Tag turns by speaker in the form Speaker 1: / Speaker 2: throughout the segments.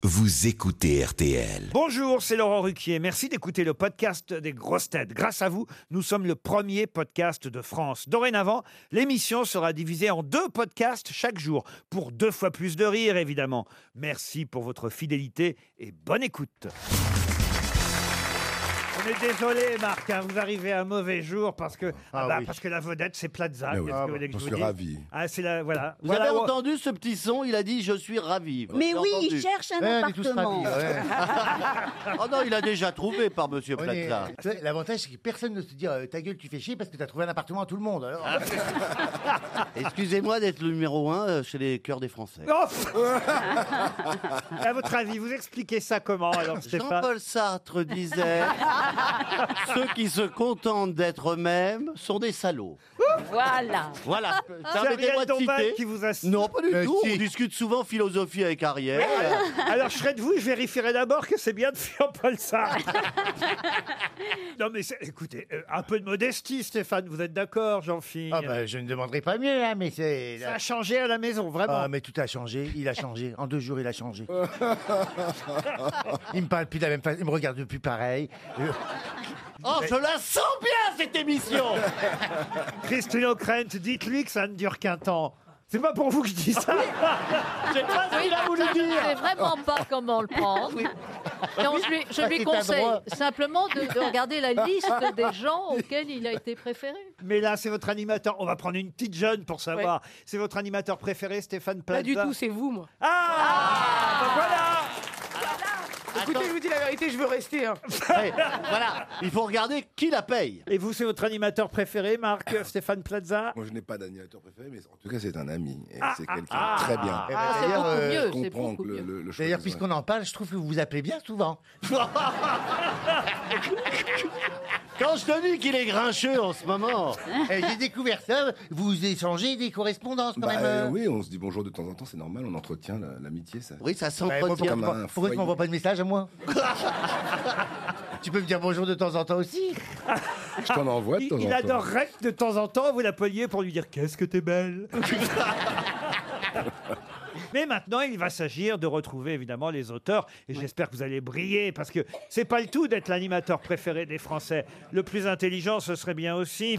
Speaker 1: vous écoutez RTL.
Speaker 2: Bonjour, c'est Laurent Ruquier. Merci d'écouter le podcast des grosses têtes. Grâce à vous, nous sommes le premier podcast de France. Dorénavant, l'émission sera divisée en 2 podcasts chaque jour, pour 2 fois plus de rire, évidemment. Merci pour votre fidélité et bonne écoute. On est désolé, Marc, hein, vous arrivez à un mauvais jour parce que, parce que la vedette, c'est Plaza.
Speaker 3: Mais oui.
Speaker 2: Qu'est-ce que vous voulez que
Speaker 3: Je
Speaker 2: je vous
Speaker 3: suis
Speaker 2: dise
Speaker 3: ravi.
Speaker 2: Ah, c'est la, voilà.
Speaker 4: Vous
Speaker 2: Voilà
Speaker 4: avez
Speaker 2: où-
Speaker 4: entendu ce petit son? Il a dit « Je suis ravi ».
Speaker 5: Mais
Speaker 4: Vous
Speaker 5: oui,
Speaker 4: avez
Speaker 5: il
Speaker 4: entendu
Speaker 5: cherche un
Speaker 6: Ouais, on est tous
Speaker 5: appartement.
Speaker 6: ravis, ouais.
Speaker 4: Oh non, il a déjà trouvé par Monsieur
Speaker 6: On est-
Speaker 4: Plaza.
Speaker 6: tu sais, l'avantage, c'est que personne ne se dit ta gueule, tu fais chier parce que t'as trouvé un appartement à tout le monde. Alors,
Speaker 4: Excusez-moi d'être le numéro 1 chez les cœurs des Français.
Speaker 2: Oh à votre avis, vous expliquez ça comment, alors, Stéphane?
Speaker 4: Jean-Paul Sartre disait « Ceux qui se contentent d'être eux-mêmes sont des salauds
Speaker 5: Voilà. ».
Speaker 4: Voilà.
Speaker 2: C'est
Speaker 4: Permettez-moi
Speaker 2: Ariel
Speaker 4: de
Speaker 2: Dombal
Speaker 4: citer.
Speaker 2: qui vous a...
Speaker 4: Non, pas du tout.
Speaker 6: si.
Speaker 4: On discute souvent philosophie avec Ariel.
Speaker 2: Alors, je serais de vous, je vérifierai d'abord que c'est bien de Jean-Paul Sartre. Non, mais écoutez, un peu de modestie, Stéphane, vous êtes d'accord, Jean-Philippe?
Speaker 6: je ne demanderai pas mieux, hein, mais c'est.
Speaker 2: Ça a changé à la maison, vraiment.
Speaker 6: Ah, mais tout a changé, il a changé. En 2 jours, il a changé. Il me parle plus de la même façon, il me regarde plus pareil.
Speaker 4: Oh, je la sens bien, cette émission.
Speaker 2: Christine O'Krent, dites-lui que ça ne dure qu'un temps. C'est pas pour vous que je dis ça.
Speaker 4: Je sais pas ce qu'il a voulu
Speaker 7: Je
Speaker 4: dire.
Speaker 7: sais vraiment pas comment le prendre. Non, je lui
Speaker 6: c'est un
Speaker 7: conseille
Speaker 6: droit.
Speaker 7: simplement de regarder la liste des gens auxquels il a été préféré.
Speaker 2: Mais là, c'est votre animateur. On va prendre une petite jeune pour savoir. C'est votre animateur préféré, Stéphane Plaza?
Speaker 8: Pas du tout, c'est vous, moi.
Speaker 2: Ah, ben voilà.
Speaker 8: Écoutez, je vous dis la vérité, je veux rester. Hein.
Speaker 4: Ouais, voilà, il faut regarder qui la paye.
Speaker 2: Et vous, c'est votre animateur préféré, Marc, Stéphane Plaza?
Speaker 3: Moi, je n'ai pas d'animateur préféré, mais en tout cas, c'est un ami. Et c'est quelqu'un de très bien.
Speaker 6: Eh ben,
Speaker 7: C'est
Speaker 6: d'ailleurs,
Speaker 7: beaucoup
Speaker 3: Je
Speaker 7: mieux, c'est
Speaker 3: comprends
Speaker 7: beaucoup
Speaker 3: que
Speaker 7: mieux.
Speaker 3: le choix
Speaker 6: D'ailleurs,
Speaker 3: des
Speaker 6: puisqu'on en parle, je trouve que vous vous appelez bien souvent.
Speaker 4: Quand je te dis qu'il est grincheux en ce moment.
Speaker 6: J'ai découvert ça, vous échangez des correspondances quand
Speaker 3: Bah,
Speaker 6: même.
Speaker 3: oui, on se dit bonjour de temps en temps, c'est normal, on entretient l'amitié. Ça.
Speaker 4: Oui, ça
Speaker 6: Bah, moi,
Speaker 4: s'entretient.
Speaker 3: comme un
Speaker 6: pourquoi tu
Speaker 3: foyer.
Speaker 6: m'envoies pas de message à moi? Tu peux me dire bonjour de temps en temps aussi?
Speaker 3: Je t'en envoie de temps en
Speaker 2: Il
Speaker 3: temps.
Speaker 2: adorerait que de temps en temps, vous l'appeliez pour lui dire « Qu'est-ce que t'es belle !» Mais maintenant, il va s'agir de retrouver évidemment les auteurs. Et j'espère que vous allez briller, parce que c'est pas le tout d'être l'animateur préféré des Français. Le plus intelligent, ce serait bien aussi.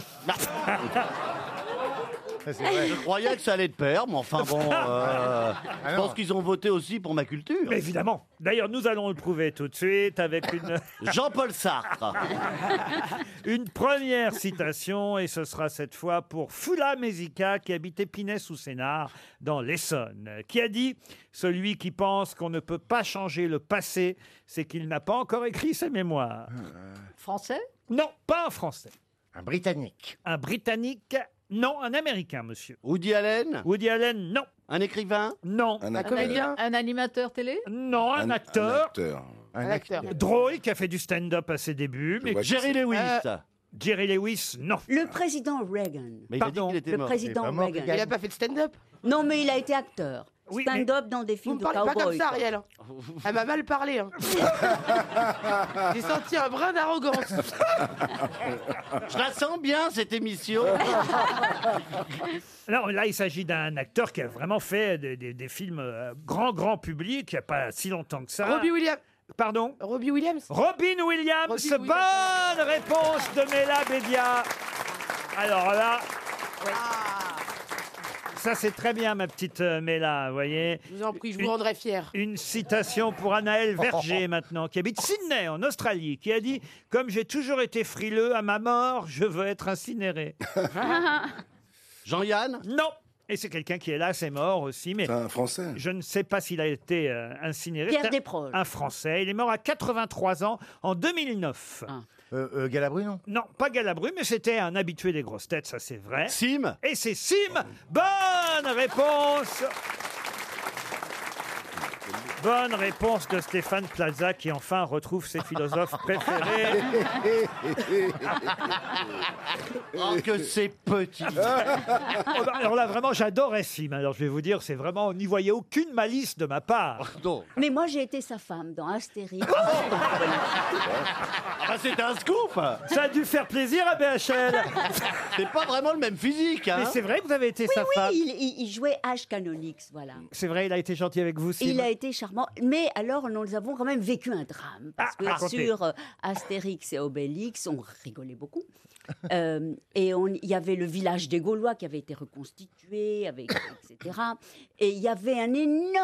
Speaker 4: Je croyais que ça allait de pair, mais enfin bon, je pense qu'ils ont voté aussi pour ma culture.
Speaker 2: Mais évidemment. D'ailleurs, nous allons le prouver tout de suite avec
Speaker 4: Jean-Paul Sartre.
Speaker 2: une première citation. Et ce sera cette fois pour Foula Mezika, qui habite Épinay-sous-Sénart, dans l'Essonne, qui a dit « Celui qui pense qu'on ne peut pas changer le passé, c'est qu'il n'a pas encore écrit ses mémoires.
Speaker 7: Français ? »
Speaker 2: Non, pas un Français.
Speaker 6: Un Britannique.
Speaker 2: Un Britannique? Non. Un Américain, monsieur.
Speaker 4: Woody Allen.
Speaker 2: Woody Allen? Non.
Speaker 4: Un écrivain.
Speaker 2: Non.
Speaker 3: Un
Speaker 8: Un
Speaker 3: acteur.
Speaker 8: comédien.
Speaker 7: Un animateur télé ?
Speaker 2: Non, un acteur.
Speaker 8: Un acteur.
Speaker 2: Drôle, qui a fait du stand-up à ses débuts, mais
Speaker 3: vois
Speaker 4: Jerry Lewis.
Speaker 2: Jerry Lewis, non.
Speaker 5: Le président Reagan.
Speaker 4: Mais il a dit
Speaker 2: Pardon.
Speaker 4: qu'il était
Speaker 5: Le
Speaker 4: mort.
Speaker 5: président
Speaker 6: pas mort,
Speaker 5: Reagan.
Speaker 8: Il a pas fait de stand-up.
Speaker 5: Non, mais il a été acteur.
Speaker 2: Oui,
Speaker 5: Stand-up dans des
Speaker 8: Vous
Speaker 5: films
Speaker 8: me
Speaker 5: de
Speaker 8: parlez pas comme
Speaker 5: cowboys.
Speaker 8: ça, Ariel. hein. Elle m'a mal parlé. Hein. J'ai senti un brin d'arrogance.
Speaker 4: Je la sens bien, cette émission.
Speaker 2: Alors là, il s'agit d'un acteur qui a vraiment fait des films grand public, il n'y a pas si longtemps que ça.
Speaker 8: Robbie Williams.
Speaker 2: Pardon?
Speaker 8: Robbie Williams.
Speaker 2: Robin Williams.
Speaker 8: Robin Williams.
Speaker 2: Bonne réponse de Mela Bédia. Alors là... Ça, c'est très bien, ma petite Mela, vous voyez.
Speaker 8: Je vous en prie, je vous rendrai fier.
Speaker 2: Une citation pour Anaël Verger, maintenant, qui habite Sydney, en Australie, qui a dit « Comme j'ai toujours été frileux, à ma mort, je veux être incinéré.
Speaker 4: Jean-Yann »
Speaker 2: Non. Et c'est quelqu'un qui, hélas, est mort aussi, mais
Speaker 3: C'est un Français.
Speaker 2: je ne sais pas s'il a été incinéré.
Speaker 5: Pierre
Speaker 2: C'est
Speaker 5: Desproges.
Speaker 2: un Français. Il est mort à 83 ans en 2009.
Speaker 6: Galabru, non?
Speaker 2: Non, pas Galabru, mais c'était un habitué des grosses têtes, ça c'est vrai.
Speaker 4: Sim.
Speaker 2: Et c'est Sim. Bonne réponse. Bonne réponse de Stéphane Plaza, qui enfin retrouve ses philosophes préférés.
Speaker 4: Oh, que c'est petit.
Speaker 2: Oh, bah, alors là, vraiment, j'adorais Sim. Alors je vais vous dire, c'est vraiment, on n'y voyait aucune malice de ma part.
Speaker 4: Pardon.
Speaker 5: Mais moi, j'ai été sa femme dans Astérix.
Speaker 4: Ah bah, c'est un scoop.
Speaker 2: Ça a dû faire plaisir à BHL.
Speaker 4: C'est pas vraiment le même physique, hein.
Speaker 2: Mais c'est vrai que vous avez été sa femme.
Speaker 5: il jouait H. Canonix, voilà.
Speaker 2: C'est vrai, il a été gentil avec vous, Sim.
Speaker 5: Il a été charmant rarement. Mais alors, nous avons quand même vécu un drame. Parce que
Speaker 2: racontez.
Speaker 5: sur Astérix et Obélix, on rigolait beaucoup. Et il y avait le village des Gaulois qui avait été reconstitué, etc. Et il y avait un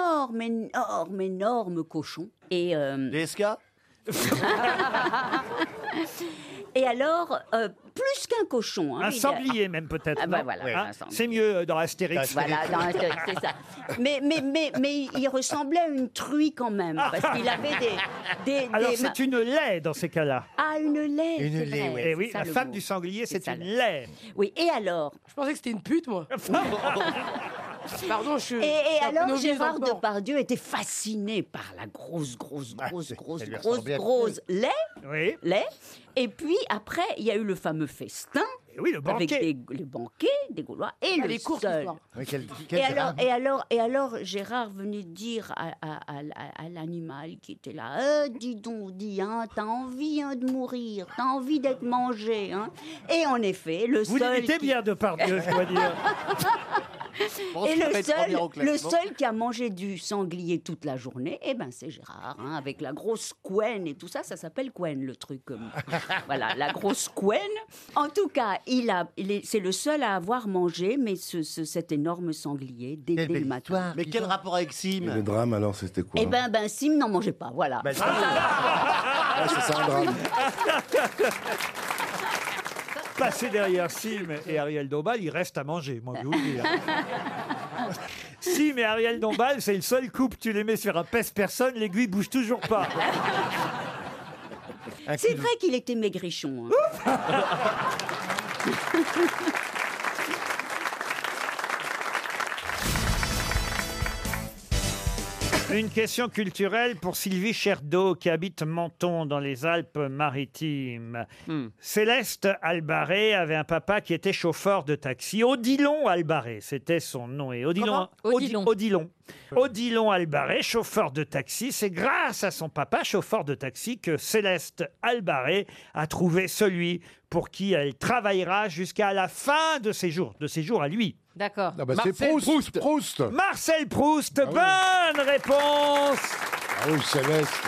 Speaker 5: énorme cochon. Et,
Speaker 4: DSK
Speaker 5: et alors, plus qu'un cochon.
Speaker 2: Un sanglier même peut-être.
Speaker 5: Ah bah
Speaker 2: non
Speaker 5: voilà,
Speaker 2: Hein
Speaker 5: un sanglier.
Speaker 2: C'est mieux dans Astérix.
Speaker 5: Voilà, dans Astérix, c'est ça. Mais il ressemblait à une truie quand même, parce qu'il avait des
Speaker 2: Alors c'est une laie dans ces cas-là.
Speaker 5: Ah, une laie.
Speaker 6: Une
Speaker 5: c'est
Speaker 6: laie,
Speaker 5: vrai,
Speaker 6: oui.
Speaker 2: Et
Speaker 5: c'est
Speaker 2: oui,
Speaker 5: ça
Speaker 2: la
Speaker 5: le
Speaker 2: femme
Speaker 5: mot.
Speaker 2: du sanglier, c'est
Speaker 5: ça,
Speaker 2: une
Speaker 5: le-
Speaker 2: laie.
Speaker 5: Oui, et alors
Speaker 8: Je pensais que c'était une pute, moi. Pardon, je suis.
Speaker 5: Et
Speaker 8: je suis un peu
Speaker 5: alors,
Speaker 8: novice
Speaker 5: Gérard
Speaker 8: dans le sport.
Speaker 5: Depardieu était fasciné par la grosse
Speaker 6: ça lui ressort bien.
Speaker 2: Oui.
Speaker 5: lait. Et puis, après, il y a eu le fameux festin
Speaker 2: Et oui, le
Speaker 5: avec
Speaker 2: banquet.
Speaker 5: les banquets des Gaulois et
Speaker 8: Ah,
Speaker 5: le
Speaker 8: les courses,
Speaker 5: seul.
Speaker 8: l'histoire.
Speaker 6: Oui, quel
Speaker 5: Et alors, Gérard venait dire à l'animal qui était là, dis donc, t'as envie de mourir, t'as envie d'être mangé. Hein. Et en effet, le
Speaker 2: Vous
Speaker 5: seul...
Speaker 2: l'imitez bien Depardieu, je dois dire.
Speaker 5: Et le seul qui a mangé du sanglier toute la journée, eh ben c'est Gérard, hein, avec la grosse couenne et tout ça, ça s'appelle couenne le truc. Voilà, la grosse couenne. En tout cas, c'est le seul à avoir mangé, mais cet énorme sanglier dès
Speaker 6: Quelle
Speaker 5: le
Speaker 6: belle
Speaker 5: matin.
Speaker 6: histoire.
Speaker 4: Mais quel rapport avec
Speaker 3: Et le
Speaker 4: Sim
Speaker 3: drame, alors, c'était quoi
Speaker 5: Eh ben Sim n'en mangeait pas, voilà.
Speaker 6: Bah,
Speaker 3: Ah, c'est ça un drame.
Speaker 2: Passer derrière Sim et Ariel Dombal, il reste à manger, moi je vous le dis. Sim et Ariel Dombal, c'est le seul couple, tu les mets sur un pèse-personne, l'aiguille bouge toujours pas.
Speaker 5: C'est vrai qu'il était maigrichon. Hein.
Speaker 2: Une question culturelle pour Sylvie Cherdeau qui habite Menton dans les Alpes-Maritimes. Céleste Albaré avait un papa qui était chauffeur de taxi. Odilon Albaré, c'était son nom. Et Odilon,
Speaker 7: Odilon.
Speaker 2: Odilon Albaré, chauffeur de taxi. C'est grâce à son papa, chauffeur de taxi, que Céleste Albaré a trouvé celui pour qui elle travaillera jusqu'à la fin de ses jours à lui.
Speaker 7: D'accord.
Speaker 9: Ah bah c'est Proust, Proust.
Speaker 2: Marcel Proust,
Speaker 9: oui.
Speaker 2: bonne réponse.
Speaker 9: Ah oui, Céleste.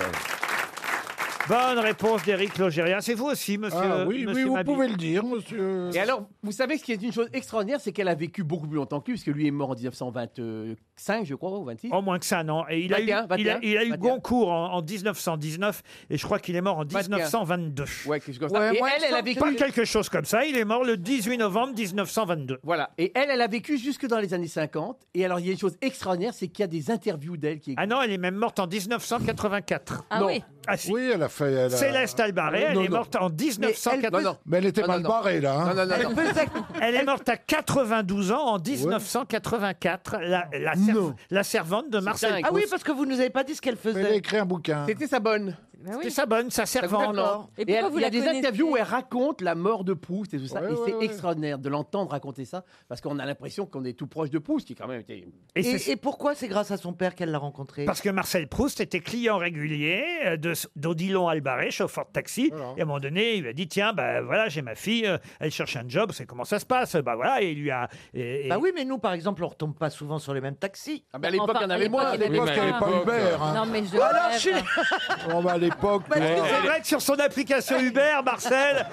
Speaker 2: Bonne réponse d'Éric Logérien. C'est vous aussi, monsieur.
Speaker 9: Ah oui,
Speaker 2: monsieur
Speaker 9: vous
Speaker 2: Mabille.
Speaker 9: pouvez le dire, monsieur.
Speaker 10: Et alors, vous savez ce qui est une chose extraordinaire, c'est qu'elle a vécu beaucoup plus longtemps que lui, parce que lui est mort en 1925, je crois, ou 26.
Speaker 2: En moins que ça, non. Et il a
Speaker 10: 21,
Speaker 2: eu
Speaker 10: 21.
Speaker 2: Goncourt en 1919, et je crois qu'il est mort en
Speaker 10: 21.
Speaker 2: 1922.
Speaker 10: Ouais, quelque chose comme ça. Et elle a vécu.
Speaker 2: Pas quelque chose comme ça. Il est mort le 18 novembre 1922.
Speaker 10: Voilà. Et elle a vécu jusque dans les années 50. Et alors, il y a une chose extraordinaire, c'est qu'il y a des interviews d'elle qui.
Speaker 2: Ah non, elle est même morte en 1984.
Speaker 7: Ah
Speaker 10: Non.
Speaker 7: oui.
Speaker 2: Ah si.
Speaker 9: Oui, elle a fait. Elle a-
Speaker 2: Céleste Albaré, elle
Speaker 9: Non,
Speaker 2: est
Speaker 9: non.
Speaker 2: morte en 1984.
Speaker 10: Non, non.
Speaker 9: Mais elle était
Speaker 10: Non,
Speaker 9: mal
Speaker 10: non.
Speaker 9: barrée, là. hein.
Speaker 10: Non, non, non, non.
Speaker 2: Elle est morte à 92 ans en 1984. La servante de Marcel
Speaker 10: dingue.
Speaker 6: Ah oui,
Speaker 2: Proust.
Speaker 6: parce que vous nous avez pas dit ce qu'elle
Speaker 9: Elle a
Speaker 6: faisait.
Speaker 9: écrit un bouquin.
Speaker 10: C'était sa bonne.
Speaker 7: Bah oui.
Speaker 2: C'est sa bonne, sa servante.
Speaker 10: D'accord.
Speaker 7: Et
Speaker 10: Et
Speaker 7: pourquoi
Speaker 10: elle-
Speaker 7: vous
Speaker 10: il y a
Speaker 7: la
Speaker 10: des
Speaker 7: connaissez
Speaker 10: interviews où elle raconte la mort de Proust et tout ça.
Speaker 9: Ouais,
Speaker 10: et
Speaker 9: ouais,
Speaker 10: c'est
Speaker 9: ouais.
Speaker 10: extraordinaire de l'entendre raconter ça, parce qu'on a l'impression qu'on est tout proche de Proust, qui quand même était.
Speaker 2: Et c'est-
Speaker 6: Et pourquoi c'est grâce à son père qu'elle l'a rencontré?
Speaker 2: Parce que Marcel Proust était client régulier d'Odilon Albaré, chauffeur de taxi.
Speaker 9: Voilà.
Speaker 2: Et à un moment donné, il lui a dit tiens, ben voilà, j'ai ma fille, elle cherche un job, c'est comment ça se passe. Bah voilà, et il lui a. et-
Speaker 6: Bah oui, mais nous, par exemple, on retombe pas souvent sur les mêmes taxis.
Speaker 10: Ah ben à l'époque,
Speaker 7: Enfin,
Speaker 10: il y en
Speaker 7: à
Speaker 10: avait
Speaker 7: l'époque,
Speaker 10: moins.
Speaker 7: il y
Speaker 9: À l'époque, il n'y avait pas Uber. hein.
Speaker 7: Non, mais je
Speaker 6: Alors,
Speaker 7: rêve.
Speaker 6: je suis-
Speaker 9: Oh, bah, à l'époque.
Speaker 2: C'est vrai que sur son application Uber, Marcel,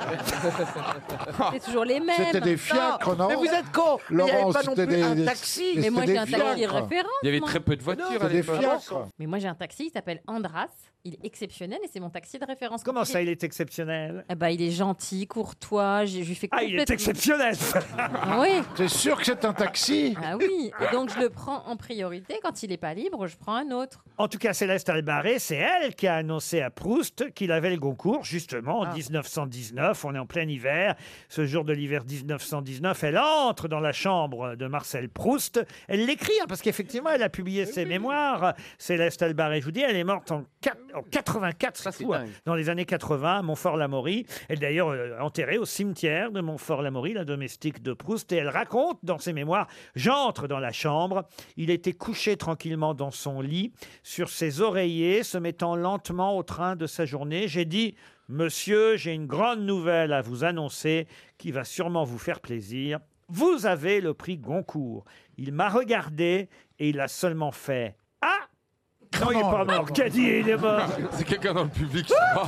Speaker 7: C'est toujours les mêmes.
Speaker 9: C'était des fiacres, non
Speaker 6: Mais vous êtes con. Il n'y avait
Speaker 9: Laurent,
Speaker 6: pas non
Speaker 9: c'était
Speaker 6: plus un
Speaker 9: des-
Speaker 6: taxi.
Speaker 7: Mais moi,
Speaker 9: c'était
Speaker 7: j'ai un
Speaker 9: des
Speaker 7: taxi
Speaker 9: fiacres.
Speaker 7: référence.
Speaker 11: Il y avait
Speaker 7: moi.
Speaker 11: très peu de voitures à
Speaker 9: C'était des
Speaker 11: l'époque.
Speaker 9: fiacres.
Speaker 7: Mais moi, j'ai un taxi, il s'appelle Andras. Il est exceptionnel et c'est mon taxi de référence.
Speaker 2: comment ça, il est exceptionnel?
Speaker 7: Eh ben, il est gentil, courtois. Je lui fais
Speaker 2: Ah, il est
Speaker 7: complètement.
Speaker 2: exceptionnel.
Speaker 7: Ah oui.
Speaker 9: C'est sûr que c'est un taxi.
Speaker 7: Ah oui. Et donc, je le prends en priorité. Quand il n'est pas libre, je prends un autre.
Speaker 2: En tout cas, Céleste Albaré, c'est elle qui a annoncé à Proust qu'il avait le Goncourt, justement, en 1919. On est en plein hiver. Ce jour de l'hiver 1919, elle entre dans la chambre de Marcel Proust. Elle l'écrit, hein, parce qu'effectivement, elle a publié ses mémoires. Céleste Albaré, je vous dis, elle est morte en 84,
Speaker 10: Ça,
Speaker 2: c'est
Speaker 10: c'est
Speaker 2: fou, hein,
Speaker 10: dingue.
Speaker 2: dans les années 80, à Montfort-l'Amaury. Elle est d'ailleurs enterrée au cimetière de Montfort-l'Amaury, la domestique de Proust. Et elle raconte dans ses mémoires, j'entre dans la chambre. Il était couché tranquillement dans son lit, sur ses oreillers, se mettant lentement au train de sa journée. J'ai dit, monsieur, j'ai une grande nouvelle à vous annoncer qui va sûrement vous faire plaisir. Vous avez le prix Goncourt. Il m'a regardé et il a seulement fait « Ah !» Non, il est pas mort. Qui a dit il est mort?
Speaker 11: C'est quelqu'un dans le public, je crois.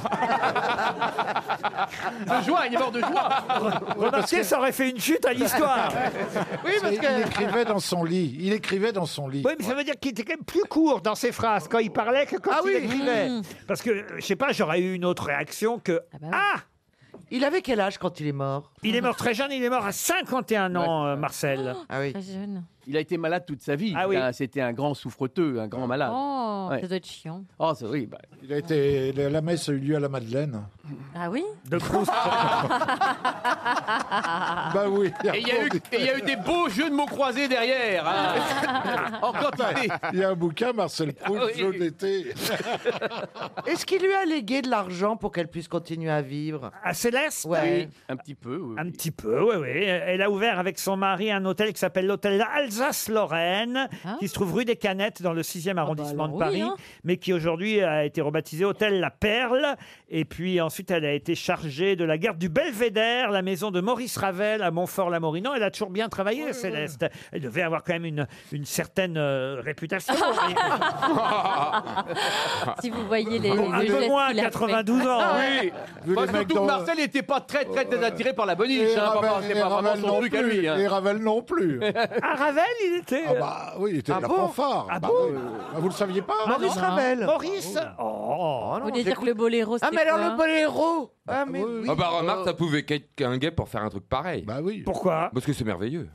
Speaker 10: De joie, il est mort de joie.
Speaker 2: Remarquez, ça aurait fait une chute à l'histoire.
Speaker 8: Oui, parce
Speaker 9: Il
Speaker 8: que.
Speaker 9: écrivait dans son lit. Il écrivait dans son lit.
Speaker 2: Oui, mais ça veut dire qu'il était quand même plus court dans ses phrases quand il parlait que quand
Speaker 8: Ah
Speaker 2: il
Speaker 8: oui.
Speaker 2: écrivait. Parce que, je sais pas, j'aurais eu une autre réaction que Ah,
Speaker 8: Il avait quel âge quand il est mort?
Speaker 2: il est mort très jeune, il est mort à 51 ans, Marcel.
Speaker 8: Ah oui.
Speaker 7: Très jeune.
Speaker 10: Il a été malade toute sa vie.
Speaker 2: Ah oui.
Speaker 10: C'était un grand souffreteux, un grand malade.
Speaker 7: Oh,
Speaker 10: Ouais.
Speaker 7: ça doit être chiant.
Speaker 10: Oh, ça, oui. Bah.
Speaker 9: La messe a eu lieu à la Madeleine.
Speaker 7: Ah oui?
Speaker 2: De Proust.
Speaker 9: Bah oui.
Speaker 10: Et il y a eu des beaux jeux de mots croisés derrière. Hein. En quantité.
Speaker 9: Il y a un bouquin, Marcel Proust,
Speaker 10: Ah oui.
Speaker 9: Jeu d'été.
Speaker 8: Est-ce qu'il lui a légué de l'argent pour qu'elle puisse continuer à vivre?
Speaker 2: À Céleste?
Speaker 8: Ouais.
Speaker 10: Un petit peu. Oui.
Speaker 2: Un petit peu, oui, oui. Elle a ouvert avec son mari un hôtel qui s'appelle l'hôtel Alsace-Lorraine,
Speaker 7: Ah.
Speaker 2: qui se trouve rue des Canettes dans le 6e arrondissement
Speaker 7: alors
Speaker 2: de Paris,
Speaker 7: oui, hein.
Speaker 2: mais qui aujourd'hui a été rebaptisé Hôtel La Perle. Et puis ensuite, elle a été chargée de la garde du Belvédère, la maison de Maurice Ravel à Montfort-l'Amaury. Non, elle a toujours bien travaillé, Céleste. Elle devait avoir quand même une certaine réputation.
Speaker 7: Si vous voyez les.
Speaker 2: Bon, un
Speaker 7: le
Speaker 2: peu
Speaker 7: geste
Speaker 2: moins,
Speaker 7: qu'il a fait.
Speaker 2: 92 ans. hein.
Speaker 10: Oui.
Speaker 9: Vu
Speaker 10: Bah,
Speaker 9: les mecs
Speaker 10: surtout que
Speaker 9: dans-
Speaker 10: Marcel n'était pas très attiré par la boniche.
Speaker 9: Et
Speaker 10: Hein,
Speaker 9: Ravel,
Speaker 10: c'est pas vraiment son
Speaker 9: non
Speaker 10: truc à
Speaker 9: plus.
Speaker 10: lui. Hein.
Speaker 9: Et Ravel non plus.
Speaker 2: À Ravel, il était.
Speaker 9: Ah bah oui, il était
Speaker 8: Ah
Speaker 9: de la
Speaker 8: bon
Speaker 9: fanfare.
Speaker 2: Ah
Speaker 9: Bah
Speaker 2: bon
Speaker 9: oui. Ah, vous le saviez pas?
Speaker 8: Maurice
Speaker 7: non.
Speaker 8: Ravel.
Speaker 2: Maurice. Oh.
Speaker 7: Vous voulez dire que le boléro,
Speaker 8: Ah,
Speaker 7: c'était
Speaker 8: mais alors
Speaker 7: quoi
Speaker 8: le boléro. Ah, mais oui.
Speaker 11: Ah bah remarque, ça pouvait qu'un gay pour faire un truc pareil.
Speaker 9: Bah oui.
Speaker 2: Pourquoi?
Speaker 11: Parce que c'est merveilleux.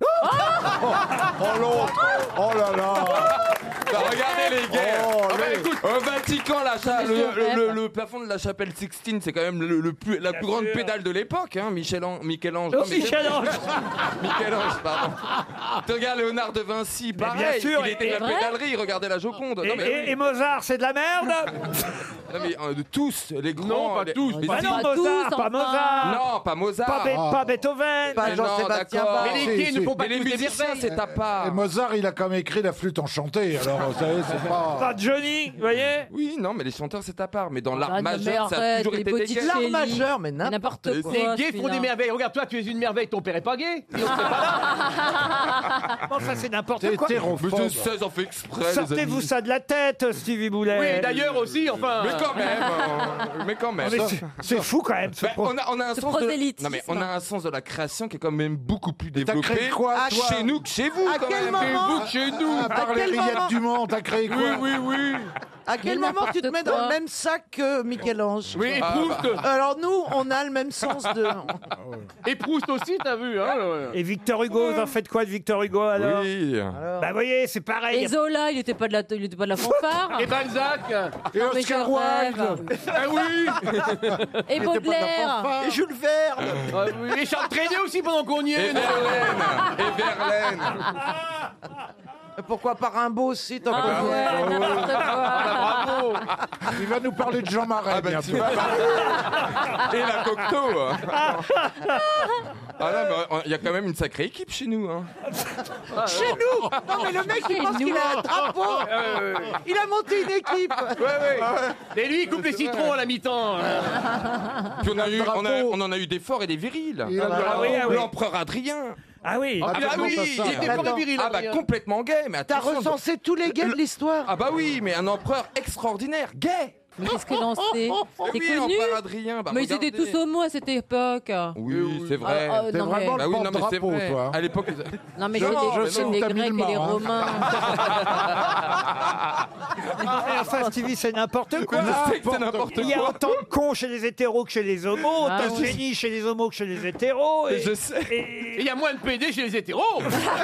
Speaker 9: Oh l'autre. Oh là là.
Speaker 11: Bah, regardez les gays.
Speaker 9: Oh,
Speaker 11: Ah bah,
Speaker 9: les-
Speaker 11: écoute, au Vatican,
Speaker 7: le
Speaker 11: le plafond de la chapelle Sixtine, c'est quand même la plus grande pédale de l'époque, hein, Michel-Ange.
Speaker 2: Oh, Michel-Ange.
Speaker 11: Michel-Ange, pardon. Tu regardes Léonard de Vinci,
Speaker 2: bien
Speaker 11: pareil.
Speaker 2: sûr,
Speaker 11: Il était de
Speaker 7: et
Speaker 11: la
Speaker 7: vrai.
Speaker 11: pédalerie, regardez la Joconde. Non, mais,
Speaker 2: Et Mozart, c'est de la merde?
Speaker 11: non, mais, de tous, les grands.
Speaker 10: Non, pas tous.
Speaker 11: mais
Speaker 2: Bah
Speaker 11: si.
Speaker 2: non,
Speaker 7: Pas
Speaker 2: Mozart,
Speaker 7: tous,
Speaker 2: pas
Speaker 7: enfin.
Speaker 2: Mozart.
Speaker 11: Non, pas Mozart.
Speaker 2: Pas Beethoven.
Speaker 8: Pas
Speaker 11: Mais non,
Speaker 8: Jean-Sébastien
Speaker 11: d'accord.
Speaker 8: Bach.
Speaker 10: Mais les
Speaker 9: si,
Speaker 10: gays
Speaker 9: si.
Speaker 10: ne font pas
Speaker 11: Mais les
Speaker 10: tous des
Speaker 11: musiciens,
Speaker 10: merveilles.
Speaker 11: c'est à part.
Speaker 9: Et Mozart, il a quand même écrit la flûte enchantée. Alors, vous savez, c'est pas.
Speaker 2: Pas Johnny, vous voyez?
Speaker 11: Oui, non, mais les chanteurs, c'est à part. Mais dans l'art
Speaker 7: Ah, non, mais
Speaker 11: majeur, ça a
Speaker 7: arrête,
Speaker 11: toujours
Speaker 7: les
Speaker 11: été des
Speaker 7: petites
Speaker 11: gays.
Speaker 8: L'art
Speaker 7: Chélie.
Speaker 8: majeur, mais
Speaker 7: N'importe
Speaker 8: n'importe
Speaker 7: quoi.
Speaker 10: Les gays font
Speaker 7: celui-là.
Speaker 10: des merveilles. Regarde, toi, tu es une merveille, ton père est pas gay. Sinon, c'est pas là.
Speaker 2: Bon, ça, c'est n'importe
Speaker 9: C'est
Speaker 2: quoi.
Speaker 11: Mais
Speaker 9: hétérophobe.
Speaker 11: ça en fait exprès. les
Speaker 2: Sortez-vous
Speaker 11: amis.
Speaker 2: ça de la tête, Stevie Boulet.
Speaker 10: Oui, d'ailleurs aussi, enfin.
Speaker 11: Mais quand même. Mais quand même.
Speaker 2: Ah, mais c'est fou quand même. Ce
Speaker 11: Ben, on a un
Speaker 7: Ce
Speaker 11: sens
Speaker 7: prosélytisme.
Speaker 11: non mais on a un sens de la création qui est quand même beaucoup plus
Speaker 9: T'as
Speaker 11: développé
Speaker 9: créé quoi, toi
Speaker 11: chez nous que chez vous
Speaker 8: À
Speaker 11: quand
Speaker 8: quel
Speaker 11: même.
Speaker 8: moment
Speaker 11: Chez vous que chez nous.
Speaker 9: À part les
Speaker 8: quel
Speaker 9: rillettes
Speaker 8: moment
Speaker 9: du Mans, t'as créé quoi?
Speaker 11: Oui.
Speaker 8: À quel
Speaker 7: Mais
Speaker 8: moment tu te
Speaker 7: n'importe
Speaker 8: mets dans
Speaker 7: quoi.
Speaker 8: le même sac que Michel-Ange?
Speaker 10: Oui, et
Speaker 11: Ah,
Speaker 10: Proust.
Speaker 8: Alors nous, on a le même sens de...
Speaker 10: Et Proust aussi, t'as vu. Hein,
Speaker 2: Et Victor Hugo, vous en faites quoi de Victor Hugo alors?
Speaker 11: Oui.
Speaker 2: Bah, vous voyez, c'est pareil.
Speaker 7: Et Zola, il était pas de la fanfare.
Speaker 10: Et Balzac.
Speaker 9: Et
Speaker 7: Non, mais
Speaker 9: Oscar
Speaker 7: je rêve.
Speaker 9: Wilde.
Speaker 10: Ah oui.
Speaker 7: Et Baudelaire.
Speaker 8: Et Jules Verne.
Speaker 10: Ah oui. Et Charles Trenet aussi pendant qu'on y
Speaker 11: Et
Speaker 10: est.
Speaker 11: Verlaine.
Speaker 8: Pourquoi pas Rimbaud aussi tant
Speaker 7: Ah
Speaker 8: qu'on y est.
Speaker 7: ouais, n'importe quoi.
Speaker 10: Bravo.
Speaker 9: Il va nous parler de Jean Marais.
Speaker 11: Ah bah,
Speaker 9: bientôt.
Speaker 11: tu vois. Et la Cocteau. Ah non, mais il y a quand même une sacrée équipe chez nous. Hein.
Speaker 8: Chez nous. Non mais le mec il pense qu'il a un drapeau. Il a monté une équipe.
Speaker 10: Et lui, il coupe les citrons à la mi-temps.
Speaker 11: Puis on en a eu des forts et des virils.
Speaker 9: Il a le
Speaker 2: Ah oui, ah oui.
Speaker 11: L'empereur Adrien.
Speaker 2: Ah oui.
Speaker 11: Ah
Speaker 9: comment
Speaker 11: oui,
Speaker 9: ça, ça,
Speaker 11: il était
Speaker 8: là
Speaker 11: fort et
Speaker 8: Attends.
Speaker 11: viril. Ah bah
Speaker 10: Adrien.
Speaker 11: complètement gay. Mais
Speaker 8: T'as
Speaker 11: attention.
Speaker 8: recensé tous les gays de l'histoire.
Speaker 11: Ah bah oui, mais un empereur extraordinaire, gay.
Speaker 7: Mais qu'est-ce que l'on sait? C'est
Speaker 11: Oui,
Speaker 7: connu.
Speaker 11: empereur Adrien. Bah,
Speaker 7: Mais ils étaient
Speaker 11: regardez.
Speaker 7: tous homo à cette époque.
Speaker 11: Oui, c'est vrai.
Speaker 7: Ah,
Speaker 9: T'es
Speaker 7: non, mais...
Speaker 9: vraiment
Speaker 11: Bah
Speaker 9: le
Speaker 11: oui, non, mais c'est
Speaker 9: porte-drapeau,
Speaker 11: vrai.
Speaker 9: toi.
Speaker 11: À l'époque,
Speaker 7: non, mais
Speaker 9: Je-
Speaker 7: c'est
Speaker 9: je
Speaker 7: des,
Speaker 9: sais où
Speaker 7: les
Speaker 9: t'as mis
Speaker 7: Grecs
Speaker 9: le
Speaker 7: et les
Speaker 9: marin.
Speaker 7: Romains.
Speaker 2: Mais enfin, Stevie, c'est n'importe quoi.
Speaker 11: je sais que c'est n'importe
Speaker 2: Il y a
Speaker 11: quoi.
Speaker 2: autant de cons chez les hétéros que chez les homos,
Speaker 7: Ah
Speaker 2: autant de
Speaker 7: oui.
Speaker 2: génies chez les homos que chez les hétéros. Et,
Speaker 11: Je sais.
Speaker 10: Et il y a moins de PD chez les hétéros.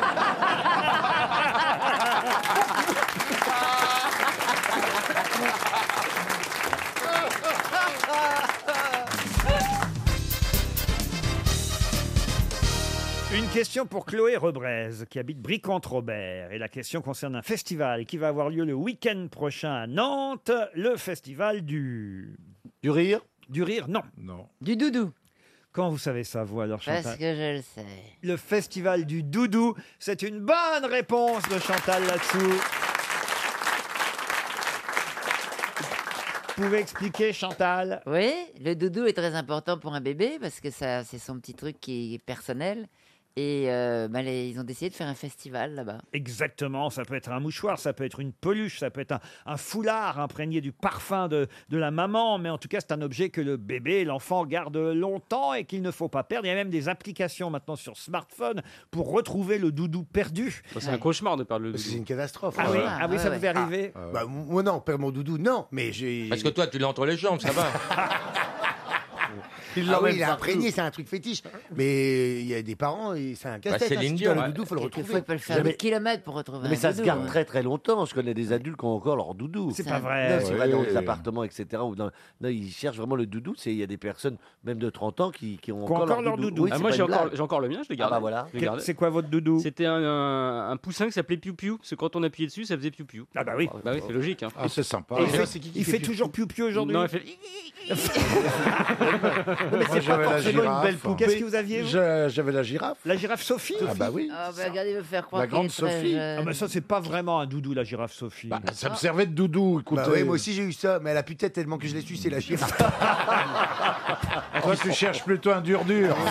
Speaker 2: Une question pour Chloé Rebrez, qui habite Bricante-Robert. Et la question concerne un festival qui va avoir lieu le week-end prochain à Nantes, le festival du...
Speaker 6: Du rire.
Speaker 2: Du rire, non.
Speaker 9: Non.
Speaker 5: Du doudou.
Speaker 2: Comment vous savez ça, vous, alors, Chantal?
Speaker 5: Parce que je le sais.
Speaker 2: Le festival du doudou, c'est une bonne réponse de Chantal là-dessous. Vous pouvez expliquer, Chantal?
Speaker 5: Oui, le doudou est très important pour un bébé parce que ça, c'est son petit truc qui est personnel.
Speaker 12: Et ils ont décidé de faire un festival là-bas.
Speaker 2: Exactement, ça peut être un mouchoir, ça peut être une peluche, ça peut être un foulard imprégné du parfum de la maman, mais en tout cas c'est un objet que le bébé, l'enfant garde longtemps et qu'il ne faut pas perdre. Il y a même des applications maintenant sur smartphone pour retrouver le doudou perdu.
Speaker 13: C'est un cauchemar de perdre le doudou.
Speaker 6: C'est une catastrophe.
Speaker 2: Ah oui, ça vous est arrivé?
Speaker 6: Moi non, perdre mon doudou, non, mais j'ai...
Speaker 14: Parce que toi, tu l'as entre les jambes, ça va.
Speaker 6: Il a imprégné, c'est un truc fétiche. Mais il y a des parents, c'est un casse-tête.
Speaker 14: Céline
Speaker 6: si tu as
Speaker 14: Dion,
Speaker 6: le doudou, il faut le retrouver.
Speaker 12: Il faut le faire des kilomètres pour retrouver
Speaker 4: Mais
Speaker 12: un
Speaker 4: ça se
Speaker 12: doudou,
Speaker 4: garde
Speaker 12: hein.
Speaker 4: très très longtemps. Je connais des adultes qui ont encore leur doudou.
Speaker 2: C'est pas vrai.
Speaker 4: Non, c'est vrai, dans les appartements, etc. Non, ils cherchent vraiment le doudou. Il y a des personnes, même de 30 ans, qui ont encore leur doudou. Oui,
Speaker 13: moi, j'ai encore le mien, je l'ai gardé.
Speaker 4: Ah bah voilà.
Speaker 13: Je l'ai gardé.
Speaker 2: C'est quoi votre doudou?
Speaker 13: C'était un poussin qui s'appelait Piu Piu. Parce que quand on appuyait dessus, ça faisait Piu Piu.
Speaker 2: Ah bah oui.
Speaker 13: Bah oui, c'est logique. Hein.
Speaker 9: Ah, c'est sympa.
Speaker 2: Il fait toujours Piu Piu aujourd'hui?
Speaker 13: Non, il fait...
Speaker 6: Mais c'est pas forcément une belle poupée.
Speaker 2: Qu'est-ce que vous aviez, vous?
Speaker 9: J'avais la girafe.
Speaker 2: La girafe Sophie?
Speaker 9: Ah bah oui.
Speaker 12: Regardez, il veut faire croire
Speaker 9: La grande
Speaker 12: qu'il est très
Speaker 9: Sophie.
Speaker 12: jeune.
Speaker 2: Ah mais ça c'est pas vraiment un doudou, la girafe Sophie.
Speaker 9: Ça me servait de doudou, écoutez.
Speaker 6: Bah oui, moi aussi j'ai eu ça, mais elle a pu tête tellement que je l'ai su, c'est la girafe.
Speaker 9: Toi, tu cherches plutôt un dur.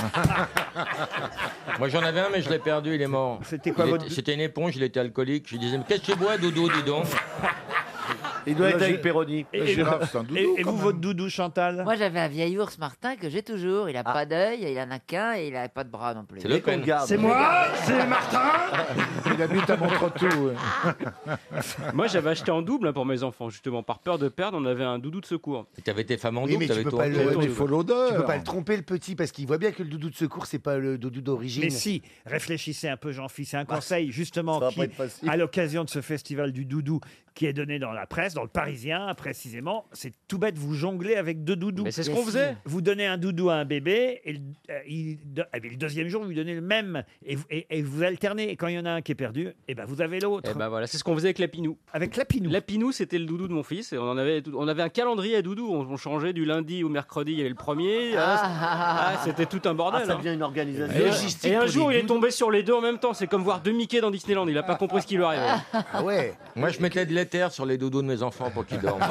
Speaker 14: Moi, j'en avais un, mais je l'ai perdu, il est mort.
Speaker 2: C'était quoi votre...
Speaker 14: C'était une éponge, il était alcoolique. Je lui disais, mais qu'est-ce que tu bois, Doudou, dis donc?
Speaker 4: Il doit être avec Péroni.
Speaker 9: La girafe, c'est un doudou.
Speaker 2: Et vous, votre doudou, Chantal?
Speaker 12: Moi, j'avais un vieil ours Martin que j'ai toujours. Il a pas d'œil, il en a qu'un et il a pas de bras non plus.
Speaker 14: C'est Le Pen.
Speaker 9: C'est moi, c'est Martin. Il habite à Montretout.
Speaker 13: Moi, j'avais acheté en double pour mes enfants, justement. Par peur de perdre, on avait un doudou de secours.
Speaker 14: Et t'avais tes femmes en
Speaker 6: Oui,
Speaker 14: double,
Speaker 6: mais tu
Speaker 14: t'avais
Speaker 6: peux
Speaker 14: tout
Speaker 6: pas
Speaker 14: en
Speaker 6: le-
Speaker 14: double.
Speaker 9: Mais il faut l'odeur.
Speaker 6: Tu peux pas le tromper, le petit, parce qu'il voit bien que le doudou de secours, c'est pas le doudou d'origine.
Speaker 2: Mais si, réfléchissez un peu, Jean-Philippe. C'est un conseil, justement,
Speaker 6: ça va
Speaker 2: qui,
Speaker 6: pas être facile.
Speaker 2: à l'occasion de ce festival du doudou, qui est donné dans la presse, dans le Parisien, précisément. C'est tout bête, vous jonglez avec deux doudous.
Speaker 13: Mais c'est ce qu'on faisait.
Speaker 2: Vous donnez un doudou à un bébé, et le deuxième jour, vous lui donnez le même, et vous alternez. Et quand il y en a un qui est perdu, et ben vous avez l'autre.
Speaker 13: Et ben voilà, c'est ce qu'on faisait avec Lapinou.
Speaker 2: Avec Lapinou.
Speaker 13: Lapinou, c'était le doudou de mon fils. Et on avait un calendrier à doudou. On changeait du lundi au mercredi. Il y avait le premier. C'était tout un bordel.
Speaker 4: Ça devient une organisation.
Speaker 13: Et un jour, il est tombé sur les deux en même temps. C'est comme voir deux Mickey dans Disneyland. Il a pas compris ce qui lui arrivait.
Speaker 6: Ah ouais.
Speaker 14: Moi, je mettais de l'éther sur les doudous de mes enfants pour qu'ils dorment.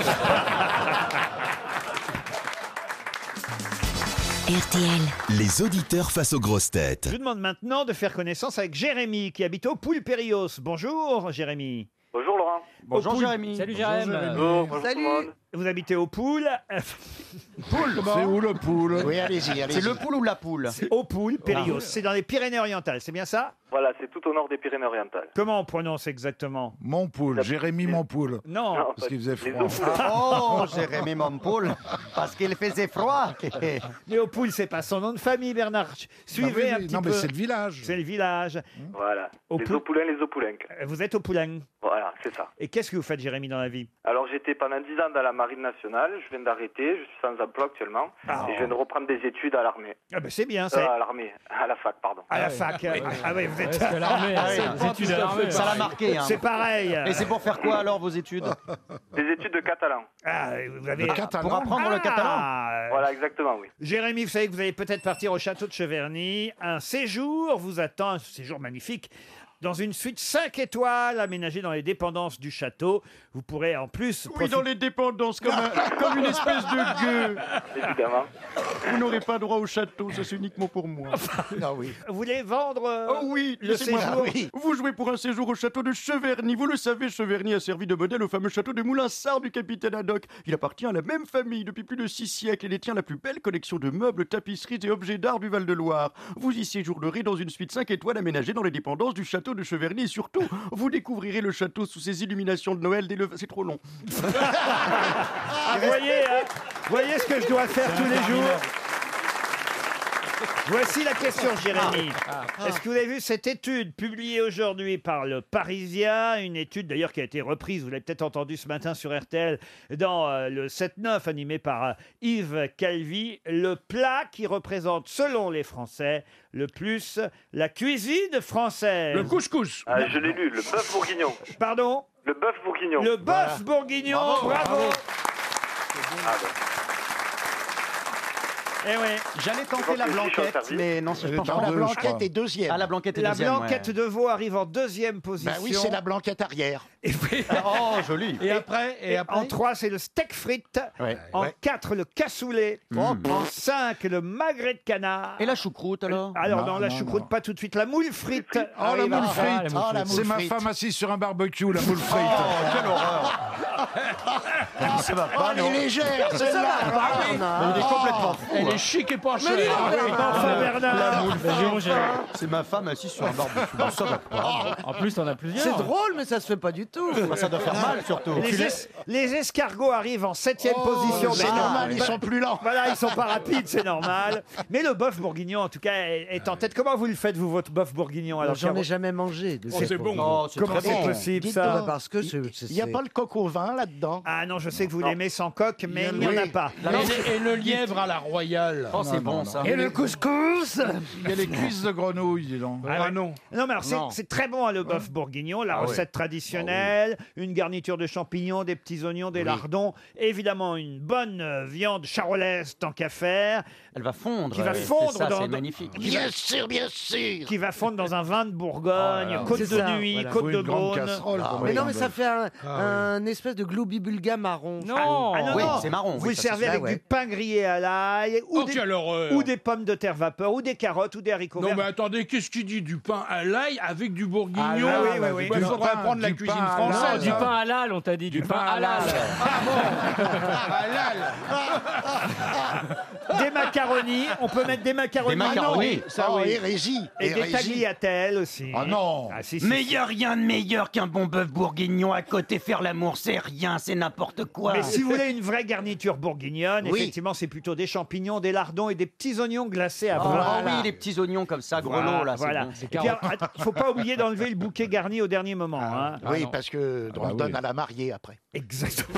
Speaker 1: RTL. Les auditeurs face aux grosses têtes.
Speaker 2: Je vous demande maintenant de faire connaissance avec Jérémy, qui habite au Poule-Périos. Bonjour, Jérémy.
Speaker 15: Bonjour Laurent.
Speaker 13: Bonjour Jérémy. Salut Jérémy.
Speaker 15: Bonjour tout le monde.
Speaker 2: Vous habitez au Poule.
Speaker 9: C'est où le poule?
Speaker 6: Oui, allez-y.
Speaker 10: C'est le poule ou la poule?
Speaker 2: Au Poule-Périos. C'est dans les Pyrénées-Orientales, c'est bien ça?
Speaker 15: Voilà, c'est tout au nord des Pyrénées-Orientales.
Speaker 2: Comment on prononce exactement?
Speaker 9: Mon poule, Jérémy mon poule.
Speaker 2: Non.
Speaker 9: Parce qu'il faisait
Speaker 15: Les
Speaker 9: froid.
Speaker 15: Opoulens.
Speaker 10: Oh, Jérémy mon poule, parce qu'il faisait froid.
Speaker 2: Mais au Poule, c'est pas son nom de famille, Bernard. Suivez un petit
Speaker 9: non,
Speaker 2: peu.
Speaker 9: mais c'est le village.
Speaker 2: C'est le village.
Speaker 15: Voilà.
Speaker 2: Au
Speaker 15: Les
Speaker 2: Poule-
Speaker 15: Opoulens, les Opoulenques.
Speaker 2: Vous êtes au Poulain.
Speaker 15: Voilà, c'est ça.
Speaker 2: Et qu'est-ce que vous faites, Jérémy, dans la vie?
Speaker 15: Alors j'étais pendant 10 ans dans la Marine nationale, je viens d'arrêter, je suis sans emploi actuellement,
Speaker 2: Ah.
Speaker 15: et je viens de reprendre des études à l'armée.
Speaker 2: Ah ben c'est bien, ça.
Speaker 15: À l'armée, à la fac, pardon.
Speaker 2: À la fac. Ah oui, vous êtes...
Speaker 10: Les études à l'armée, ça l'a marqué. Hein.
Speaker 2: C'est pareil.
Speaker 10: Et c'est pour faire quoi alors vos études?
Speaker 15: Des études de catalan.
Speaker 2: Ah, vous avez...
Speaker 9: Le catalan.
Speaker 10: Pour apprendre le catalan.
Speaker 15: Voilà, exactement, oui.
Speaker 2: Jérémy, vous savez que vous allez peut-être partir au château de Cheverny. Un séjour vous attend, un séjour magnifique, dans une suite 5 étoiles aménagée dans les dépendances du château. Vous pourrez en plus...
Speaker 10: Oui, dans les dépendances, comme une espèce de gueux.
Speaker 15: Évidemment.
Speaker 10: Vous n'aurez pas droit au château, ça c'est uniquement pour moi.
Speaker 6: Ah oui.
Speaker 2: Vous voulez vendre
Speaker 10: Oh oui,
Speaker 2: le
Speaker 10: laissez-moi.
Speaker 2: séjour?
Speaker 10: Vous jouez pour un séjour au château de Cheverny. Vous le savez, Cheverny a servi de modèle au fameux château de Moulinsart du capitaine Haddock. Il appartient à la même famille depuis plus de 6 siècles et détient la plus belle collection de meubles, tapisseries et objets d'art du Val-de-Loire. Vous y séjournerez dans une suite 5 étoiles aménagée dans les dépendances du château de Cheverny et surtout, vous découvrirez le château sous ses illuminations de Noël dès le... C'est trop long.
Speaker 2: Ah, voyez ce que je dois faire tous les jours. Voici la question, Jérémy. Est-ce que vous avez vu cette étude publiée aujourd'hui par le Parisien? Une étude d'ailleurs qui a été reprise, vous l'avez peut-être entendu ce matin sur RTL, dans le 7-9, animé par Yves Calvi. Le plat qui représente, selon les Français, le plus la cuisine française.
Speaker 10: Le couscous.
Speaker 15: Ah, je l'ai lu, le bœuf bourguignon.
Speaker 2: Pardon?
Speaker 15: Le bœuf bourguignon.
Speaker 2: Le bœuf bourguignon, bravo.
Speaker 15: Ah, ben.
Speaker 2: Eh ouais.
Speaker 10: J'allais tenter la blanquette, mais non, je pense
Speaker 6: La blanquette est deuxième.
Speaker 10: Ah, la blanquette est
Speaker 2: La
Speaker 10: deuxième.
Speaker 2: blanquette de veau arrive en deuxième position.
Speaker 6: Ben oui, c'est la blanquette arrière.
Speaker 10: Oh, joli.
Speaker 9: Et après,
Speaker 2: En 3, c'est le steak frites.
Speaker 10: Ouais.
Speaker 2: En 4, le cassoulet. En 5, le magret de canard.
Speaker 10: Et la choucroute alors
Speaker 2: Alors, non, la choucroute, pas tout de suite. La moule frite.
Speaker 9: Oh, la
Speaker 2: arrive
Speaker 9: moule
Speaker 2: en-
Speaker 9: frite.
Speaker 6: Ah, la moule
Speaker 9: C'est ma
Speaker 6: frite.
Speaker 9: femme assise sur un barbecue, la moule frite.
Speaker 10: Quelle horreur. Ça va
Speaker 6: Oh,
Speaker 10: pas,
Speaker 6: elle est
Speaker 10: non
Speaker 6: légère, celle-là.
Speaker 10: Elle est complètement fou.
Speaker 9: Elle est chic et pas chère.
Speaker 2: Enfin, Bernard.
Speaker 10: C'est ma femme assise sur un barbecue. Bon, ça va pas.
Speaker 13: En plus, t'en as plusieurs.
Speaker 12: C'est drôle, mais ça se fait pas du tout.
Speaker 10: Bah, ça doit faire mal surtout.
Speaker 2: Les escargots arrivent en 7e position.
Speaker 6: C'est
Speaker 2: mais
Speaker 6: normal, ils sont plus lents.
Speaker 2: Voilà, ils sont pas rapides, c'est normal. Mais le bœuf bourguignon, en tout cas, est en tête. Comment vous le faites, vous, votre bœuf bourguignon alors
Speaker 12: J'en ai
Speaker 2: Pierre-
Speaker 12: jamais mangé.
Speaker 9: C'est bon.
Speaker 10: Oh, c'est
Speaker 2: Comment
Speaker 10: très
Speaker 2: c'est
Speaker 10: bon.
Speaker 2: possible,
Speaker 12: Dites
Speaker 2: ça
Speaker 12: donc, parce que
Speaker 6: Il n'y a pas le coq au vin là-dedans.
Speaker 2: Ah non, je sais que vous l'aimez sans coque, mais il n'y en a pas.
Speaker 9: Et le lièvre à la royale.
Speaker 10: Oh, c'est bon ça.
Speaker 2: Et le couscous.
Speaker 9: Il y a les cuisses de grenouille, dis donc.
Speaker 2: Ah ouais.
Speaker 9: non.
Speaker 2: Non, mais alors
Speaker 10: Non.
Speaker 2: c'est très bon, hein, le bœuf bourguignon, la recette traditionnelle, une garniture de champignons, des petits oignons, des lardons, évidemment une bonne viande charolaise tant qu'à faire,
Speaker 10: Elle va fondre.
Speaker 2: qui va
Speaker 10: oui,
Speaker 2: fondre
Speaker 10: c'est ça,
Speaker 2: dans
Speaker 10: c'est magnifique.
Speaker 6: Bien sûr, bien sûr.
Speaker 2: qui va fondre dans un vin de Bourgogne, côte
Speaker 12: C'est
Speaker 2: de
Speaker 12: ça,
Speaker 2: nuit,
Speaker 12: voilà.
Speaker 2: côte
Speaker 9: Faut
Speaker 2: de
Speaker 9: une grande
Speaker 2: Beaune.
Speaker 9: casserole pour
Speaker 12: Mais
Speaker 9: mettre
Speaker 12: non, mais
Speaker 9: dans
Speaker 12: ça
Speaker 9: le-
Speaker 12: fait un espèce de gloobie-bulga marron.
Speaker 2: Non, ah non,
Speaker 10: Oui,
Speaker 2: non.
Speaker 10: c'est marron,
Speaker 2: Vous
Speaker 10: oui,
Speaker 2: le
Speaker 10: ça,
Speaker 2: servez
Speaker 10: c'est
Speaker 2: avec
Speaker 12: ça,
Speaker 2: du
Speaker 12: ouais.
Speaker 2: pain grillé à l'ail,
Speaker 9: Oh, quelle horreur.
Speaker 2: ou des pommes de terre vapeur, ou des carottes, ou des haricots
Speaker 9: Non,
Speaker 2: verts.
Speaker 9: mais attendez, qu'est-ce qu'il dit? Du pain à l'ail avec du bourguignon?
Speaker 2: Ah, oui, oui, oui.
Speaker 9: Il
Speaker 2: Du
Speaker 9: faudrait
Speaker 2: pain-
Speaker 9: prendre la
Speaker 2: du
Speaker 9: cuisine
Speaker 2: pain à
Speaker 9: française.
Speaker 13: Non, du pain halal, on t'a dit. Du pain halal.
Speaker 2: Des macaronis, on peut mettre des macaronis.
Speaker 10: Des macaronis.
Speaker 2: Ça,
Speaker 6: Oh,
Speaker 2: oui.
Speaker 6: hérésie.
Speaker 2: Et des
Speaker 6: Hérésie.
Speaker 2: tagliatelles aussi.
Speaker 9: Ah non.
Speaker 2: Ah, si, si,
Speaker 10: Mais
Speaker 2: si.
Speaker 10: y a rien de meilleur qu'un bon bœuf bourguignon à côté. Faire l'amour, c'est rien, c'est n'importe quoi.
Speaker 2: Mais si vous voulez une vraie garniture bourguignonne,
Speaker 6: Oui.
Speaker 2: effectivement, c'est plutôt des champignons, des lardons et des petits oignons glacés à
Speaker 10: Oh,
Speaker 2: bras.
Speaker 10: oui, les petits oignons comme ça, grelots là, c'est
Speaker 2: voilà.
Speaker 10: bon.
Speaker 2: Et puis, alors, il ne faut pas oublier d'enlever le bouquet garni au dernier moment. hein.
Speaker 6: Oui, parce que on le donne
Speaker 9: oui.
Speaker 6: à la mariée après.
Speaker 2: Exactement.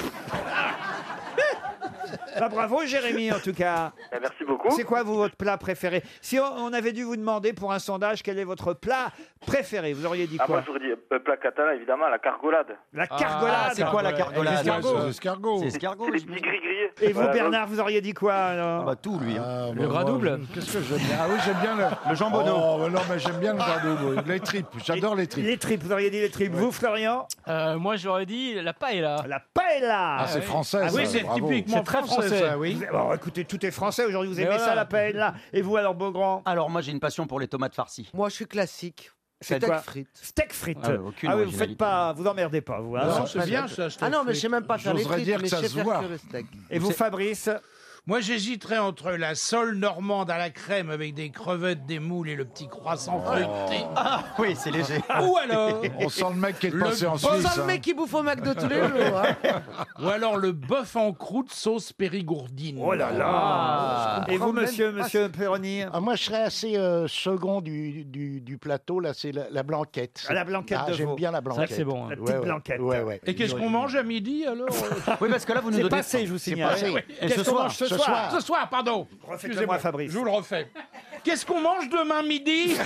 Speaker 2: Bah, bravo Jérémy en tout cas.
Speaker 15: Merci beaucoup.
Speaker 2: C'est quoi vous, votre plat préféré? Si on avait dû vous demander pour un sondage quel est votre plat préféré, vous auriez dit
Speaker 15: Ah, moi,
Speaker 2: quoi?
Speaker 15: j'aurais dit plat catalan, évidemment, la cargolade.
Speaker 2: La cargolade.
Speaker 10: c'est quoi la cargolade?
Speaker 9: C'est des escargots.
Speaker 10: C'est escargot.
Speaker 15: C'est les
Speaker 10: je
Speaker 15: petits
Speaker 10: me-
Speaker 15: gris grillés.
Speaker 2: Et vous
Speaker 15: Voilà,
Speaker 2: Bernard, vous auriez dit quoi alors?
Speaker 10: Ah bah tout lui.
Speaker 9: Ah,
Speaker 13: Le gras double.
Speaker 9: Qu'est-ce que j'aime bien? Ah oui, j'aime bien
Speaker 10: Le jambonneau.
Speaker 9: Oh, mais non, mais j'aime bien le gras double. Les tripes, j'adore les tripes.
Speaker 2: Les tripes, vous auriez dit les tripes. Vous Florian?
Speaker 13: Moi, j'aurais dit la paella.
Speaker 2: La paella.
Speaker 9: Ah, c'est français,
Speaker 2: Ah
Speaker 9: ça.
Speaker 2: oui, c'est
Speaker 9: bravo.
Speaker 13: C'est très français.
Speaker 9: ça, oui.
Speaker 2: Bon, écoutez, tout est français aujourd'hui. Vous
Speaker 13: Mais
Speaker 2: aimez
Speaker 13: voilà.
Speaker 2: ça la paella? Et vous alors Beaugrand?
Speaker 10: Alors moi j'ai une passion pour les tomates farcies.
Speaker 12: Moi, je suis classique.
Speaker 2: C'est
Speaker 12: Steak
Speaker 2: quoi?
Speaker 12: frites.
Speaker 2: Steak frites.
Speaker 10: Ah, aucune
Speaker 2: vous
Speaker 10: originalité.
Speaker 2: faites pas, vous emmerdez pas vous. hein.
Speaker 9: Non, c'est bien ça.
Speaker 12: Ah non, mais je sais même pas faire les
Speaker 9: J'oserais
Speaker 12: frites,
Speaker 9: dire
Speaker 12: mais
Speaker 9: que
Speaker 12: je
Speaker 9: ça
Speaker 12: sais
Speaker 9: se
Speaker 12: faire
Speaker 9: voit.
Speaker 12: que le steak.
Speaker 2: Et vous Fabrice?
Speaker 16: Moi, j'hésiterais entre la sole normande à la crème avec des crevettes, des moules et le petit croissant feuilleté.
Speaker 10: Ah oui, c'est léger.
Speaker 16: Ou alors,
Speaker 9: On sent le mec qui est
Speaker 16: Le
Speaker 9: passé en
Speaker 16: bon
Speaker 9: Suisse.
Speaker 12: Ça, le
Speaker 9: hein.
Speaker 12: mec qui bouffe au McDo tous les jours. Hein.
Speaker 16: ou alors le bœuf en croûte sauce périgourdine.
Speaker 2: Oh là là. Et vous monsieur Perroni?
Speaker 6: Ah, moi, je serais assez second du plateau. Là, c'est la blanquette.
Speaker 2: Ah, la blanquette de veau.
Speaker 6: J'aime bien la
Speaker 13: C'est vrai
Speaker 6: blanquette.
Speaker 13: que c'est bon. hein.
Speaker 2: La petite blanquette.
Speaker 6: Ouais, ouais.
Speaker 16: Et qu'est-ce qu'on mange à midi alors?
Speaker 10: Oui, parce que là vous nous
Speaker 2: C'est
Speaker 10: donnez.
Speaker 2: passé, je vous signale.
Speaker 6: passé.
Speaker 10: Et
Speaker 2: Qu'est-ce
Speaker 10: ce
Speaker 2: qu'on
Speaker 10: soir,
Speaker 2: mange ce
Speaker 6: ce
Speaker 2: soir?
Speaker 6: soir.
Speaker 16: Ce soir, pardon.
Speaker 2: Refaites-le
Speaker 16: Excusez-moi,
Speaker 2: moi, Fabrice.
Speaker 16: Je vous le refais. Qu'est-ce qu'on mange demain midi?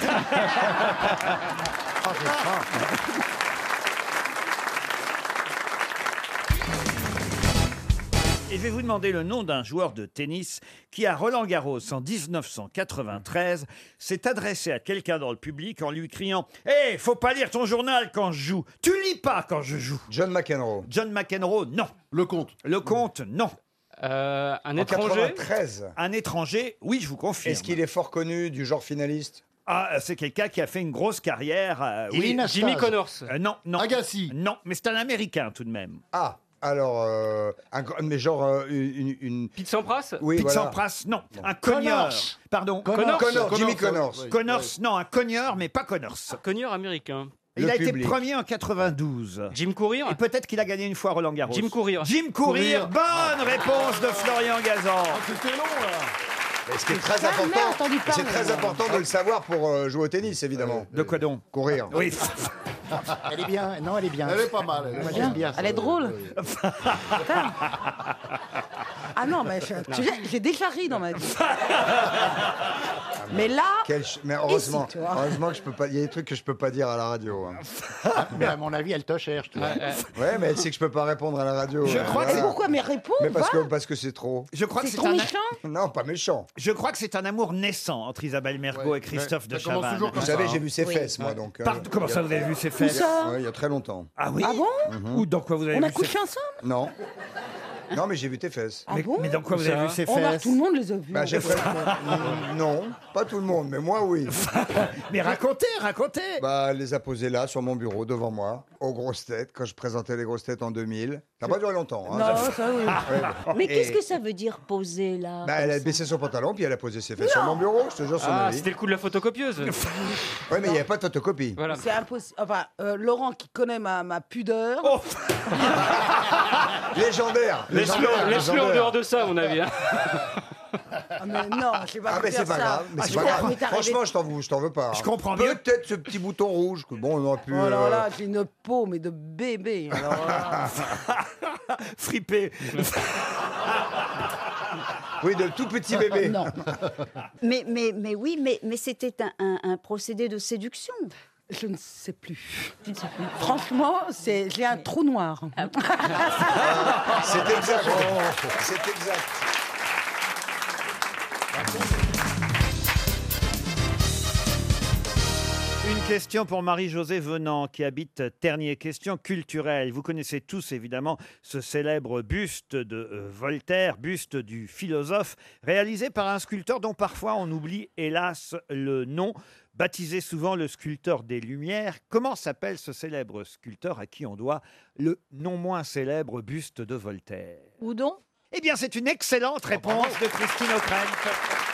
Speaker 2: Et je vais vous demander le nom d'un joueur de tennis qui, à Roland-Garros en 1993, s'est adressé à quelqu'un dans le public en lui criant « Hé, faut pas lire ton journal quand je joue. Tu lis pas quand je joue. »
Speaker 17: John McEnroe.
Speaker 2: John McEnroe, non.
Speaker 17: Lecomte.
Speaker 2: Lecomte, non.
Speaker 13: Un
Speaker 17: En
Speaker 13: étranger.
Speaker 17: 93.
Speaker 2: Un étranger, oui, je vous confirme.
Speaker 17: Est-ce qu'il est fort connu, du genre finaliste?
Speaker 2: Ah, c'est quelqu'un qui a fait une grosse carrière. Oui.
Speaker 6: Irina Stase.
Speaker 13: Jimmy Connors.
Speaker 2: Non, non.
Speaker 17: Agassi.
Speaker 2: Non, mais c'est un Américain tout de même.
Speaker 17: Ah, alors, mais genre une...
Speaker 13: Pete Sampras.
Speaker 17: Oui,
Speaker 2: Pete
Speaker 17: voilà.
Speaker 2: Sampras, non. Un cogneur. Pardon.
Speaker 17: Connors. Jimmy Connors.
Speaker 2: Connors, non, un cogneur, mais pas Connors.
Speaker 13: Cogneur américain.
Speaker 2: Il
Speaker 17: Le
Speaker 2: a été
Speaker 17: public.
Speaker 2: premier en 92.
Speaker 13: Jim Courier.
Speaker 2: Et peut-être qu'il a gagné une fois Roland Garros.
Speaker 13: Jim Courier.
Speaker 2: Jim Courier. Bonne réponse de Florian Gazan.
Speaker 17: C'était long, là. Ce qui est très important, c'est très important de le savoir pour jouer au tennis, évidemment.
Speaker 2: De quoi donc?
Speaker 17: Courir.
Speaker 2: Oui.
Speaker 6: Elle est bien. Non, elle est bien.
Speaker 9: Elle est pas mal.
Speaker 6: Moi, j'aime bien.
Speaker 12: Elle est drôle.
Speaker 8: Ah non, mais j'ai déjà ri dans ma vie. Mais là,
Speaker 18: Mais heureusement,
Speaker 8: ici, tu vois.
Speaker 18: heureusement que je peux pas. Il y a des trucs que je peux pas dire à la radio. hein.
Speaker 6: Mais à mon avis, elle te cherche. Tu vois.
Speaker 18: Ouais, mais elle sait que je peux pas répondre à la radio.
Speaker 2: Je crois que
Speaker 8: Et pourquoi? Mais réponds,
Speaker 18: Mais parce
Speaker 8: va.
Speaker 18: que c'est trop.
Speaker 2: Je crois que
Speaker 8: C'est
Speaker 2: c'est
Speaker 8: trop
Speaker 2: un...
Speaker 8: méchant.
Speaker 18: Non, pas méchant.
Speaker 2: Je crois que c'est un amour naissant entre Isabelle Mergo et Christophe de
Speaker 17: Ça commence
Speaker 2: Chavannes.
Speaker 17: toujours
Speaker 18: Vous
Speaker 17: comme
Speaker 18: savez,
Speaker 17: ça,
Speaker 18: j'ai
Speaker 17: hein.
Speaker 18: vu ses fesses, moi, donc.
Speaker 2: Comment ça, vous avez vu ses fesses?
Speaker 8: ça
Speaker 18: Ouais, il y a très longtemps.
Speaker 2: Ah oui?
Speaker 8: Ah bon?
Speaker 2: Ou dans quoi vous avez
Speaker 8: On a
Speaker 2: vu ses
Speaker 8: couché ensemble?
Speaker 18: Non. Non, mais j'ai vu tes fesses.
Speaker 8: Ah bon?
Speaker 2: Mais dans quoi vous avez vu ses
Speaker 8: Oh, bah,
Speaker 2: fesses?
Speaker 8: tout le monde les a vus.
Speaker 18: Bah, j'ai fait. Non, pas tout le monde, mais moi, oui.
Speaker 2: Mais racontez.
Speaker 18: Bah, elle les a posées là, sur mon bureau, devant moi, aux grosses têtes, quand je présentais les grosses têtes en 2000. Ça n'a pas duré longtemps. Hein,
Speaker 8: Non, ça oui.
Speaker 18: Ouais.
Speaker 5: Mais
Speaker 18: Et-
Speaker 5: qu'est-ce que ça veut dire poser là?
Speaker 18: Bah, elle a baissé son pantalon, puis elle a posé ses fesses sur mon bureau, je te jure, sur ma
Speaker 13: Ah,
Speaker 18: vie.
Speaker 13: c'était le coup de la photocopieuse.
Speaker 18: Ouais, mais il n'y avait pas de photocopie.
Speaker 13: Voilà.
Speaker 8: C'est impossible. Enfin, Laurent qui connaît ma pudeur.
Speaker 2: Oh.
Speaker 18: Légendaire.
Speaker 13: Laisse-le en dehors de ça, à mon avis. hein.
Speaker 8: Ah, mais non, je sais pas.
Speaker 18: Ah, mais c'est pas grave. Mais c'est pas grave. Franchement, je t'en veux pas.
Speaker 2: Je comprends mieux.
Speaker 18: Peut-être ce petit bouton rouge que bon, on aurait pu.
Speaker 8: Oh là là, j'ai une peau, mais de bébé. Alors,
Speaker 2: Fripé.
Speaker 18: Oui, de tout petit bébé.
Speaker 5: Non. Mais oui, mais c'était un procédé de séduction.
Speaker 8: je ne sais plus. Franchement, j'ai un trou noir.
Speaker 18: C'est exact. C'est exact.
Speaker 2: Une question pour Marie-Josée Venant qui habite Ternier. Question culturelle. Vous connaissez tous évidemment ce célèbre buste de Voltaire, buste du philosophe, réalisé par un sculpteur dont parfois on oublie hélas le nom. Baptisé souvent le sculpteur des Lumières, comment s'appelle ce célèbre sculpteur à qui on doit le non moins célèbre buste de Voltaire?
Speaker 7: Houdon?
Speaker 2: Eh bien, c'est une excellente réponse de Christine O'Krent.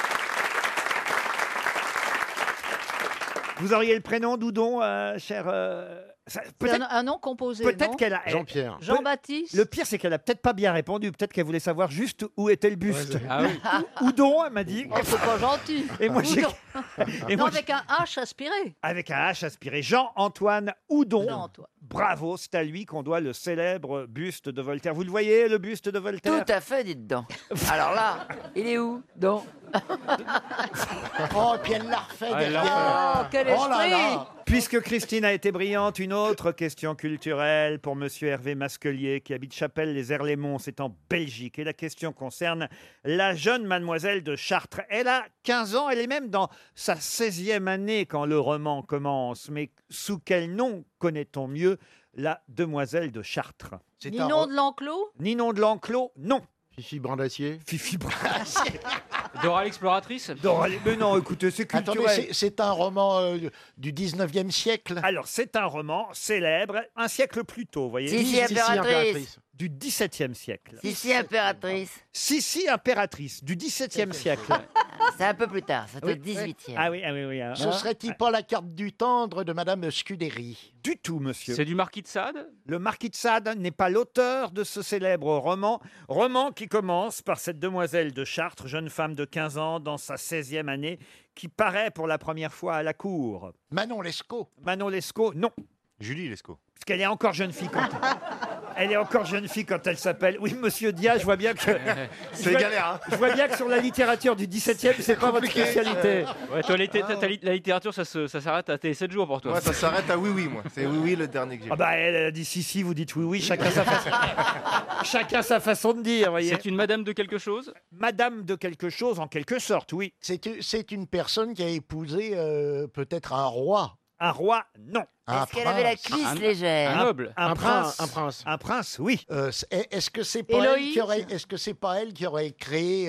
Speaker 2: Vous auriez le prénom d'Oudon, cher...
Speaker 7: C'est un nom composé,
Speaker 2: Peut-être
Speaker 7: non
Speaker 2: qu'elle a...
Speaker 6: Jean-Pierre.
Speaker 7: Jean-Baptiste?
Speaker 2: Le pire, c'est qu'elle a peut-être pas bien répondu. Peut-être qu'elle voulait savoir juste où était le buste.
Speaker 13: Ah oui.
Speaker 2: Oudon, elle m'a dit.
Speaker 7: Oh, c'est pas gentil.
Speaker 2: Et moi, j'ai...
Speaker 7: Houdon.
Speaker 2: Et
Speaker 7: Non,
Speaker 2: moi,
Speaker 7: avec un H aspiré.
Speaker 2: avec un H aspiré. Jean-Antoine Oudon.
Speaker 7: Jean-Antoine.
Speaker 2: Bravo, c'est à lui qu'on doit le célèbre buste de Voltaire. Vous le voyez, le buste de Voltaire?
Speaker 12: Tout à fait, dites donc. Alors là, il est où donc?
Speaker 6: Oh, et puis elle l'a refait
Speaker 13: Ah, elle l'a
Speaker 6: derrière.
Speaker 7: Oh, quel
Speaker 6: Oh là
Speaker 7: esprit!
Speaker 6: là.
Speaker 2: Puisque Christine a été brillante, une autre question culturelle pour Monsieur Hervé Masquelier qui habite Chapelle-les-Erlémons, c'est en Belgique. Et la question concerne la jeune mademoiselle de Chartres. Elle a 15 ans, elle est même dans sa 16e année quand le roman commence. Mais sous quel nom connaît-on mieux la demoiselle de Chartres?
Speaker 7: Ninon de l'Enclos?
Speaker 2: Ninon de l'Enclos, non.
Speaker 6: Fifi Brandacier.
Speaker 2: Fifi Brandacier.
Speaker 13: Dora l'exploratrice?
Speaker 2: Mais non, écoutez, c'est culturel.
Speaker 6: Attendez, c'est un roman du 19e siècle.
Speaker 2: Alors, c'est un roman célèbre, un siècle plus tôt, vous voyez.
Speaker 12: Sissi impératrice.
Speaker 2: Du XVIIe siècle.
Speaker 12: Sissi impératrice.
Speaker 2: Sissi impératrice, du XVIIe siècle.
Speaker 12: C'est un peu plus tard, c'est au 18e.
Speaker 2: Ah oui, ah oui, oui.
Speaker 6: Ce serait-il pas la carte du tendre de Madame Scudéry?
Speaker 2: Du tout, monsieur.
Speaker 13: C'est du Marquis de Sade?
Speaker 2: Le Marquis de Sade n'est pas l'auteur de ce célèbre roman. Roman qui commence par cette demoiselle de Chartres, jeune femme de 15 ans, dans sa 16e année, qui paraît pour la première fois à la cour.
Speaker 6: Manon Lescaut.
Speaker 2: Manon Lescaut, non.
Speaker 17: Julie Lescaut.
Speaker 2: Parce qu'elle est encore jeune fille quand elle est encore jeune fille quand elle s'appelle. Oui, monsieur Dia, je vois bien que
Speaker 17: C'est galère, hein.
Speaker 2: Je vois bien que sur la littérature du 17e, c'est pas votre spécialité.
Speaker 13: Ouais, toi, la littérature, ça s'arrête à tes 7 jours pour toi.
Speaker 17: Moi, ça s'arrête à oui, oui, moi. C'est oui, oui, le dernier que j'ai.
Speaker 2: Ah bah elle a dit si, vous dites oui, chacun sa façon. Chacun sa façon de dire, voyez.
Speaker 13: C'est une madame de quelque chose?
Speaker 2: Madame de quelque chose, en quelque sorte, oui.
Speaker 6: C'est une personne qui a épousé peut-être un roi.
Speaker 2: Un roi, non.
Speaker 12: Est-ce qu'elle avait la cuisse légère?
Speaker 13: Un noble?
Speaker 2: Un prince.
Speaker 6: Un prince.
Speaker 2: Un prince, oui.
Speaker 6: Est-ce que c'est pas elle qui aurait, est-ce que c'est pas elle qui aurait créé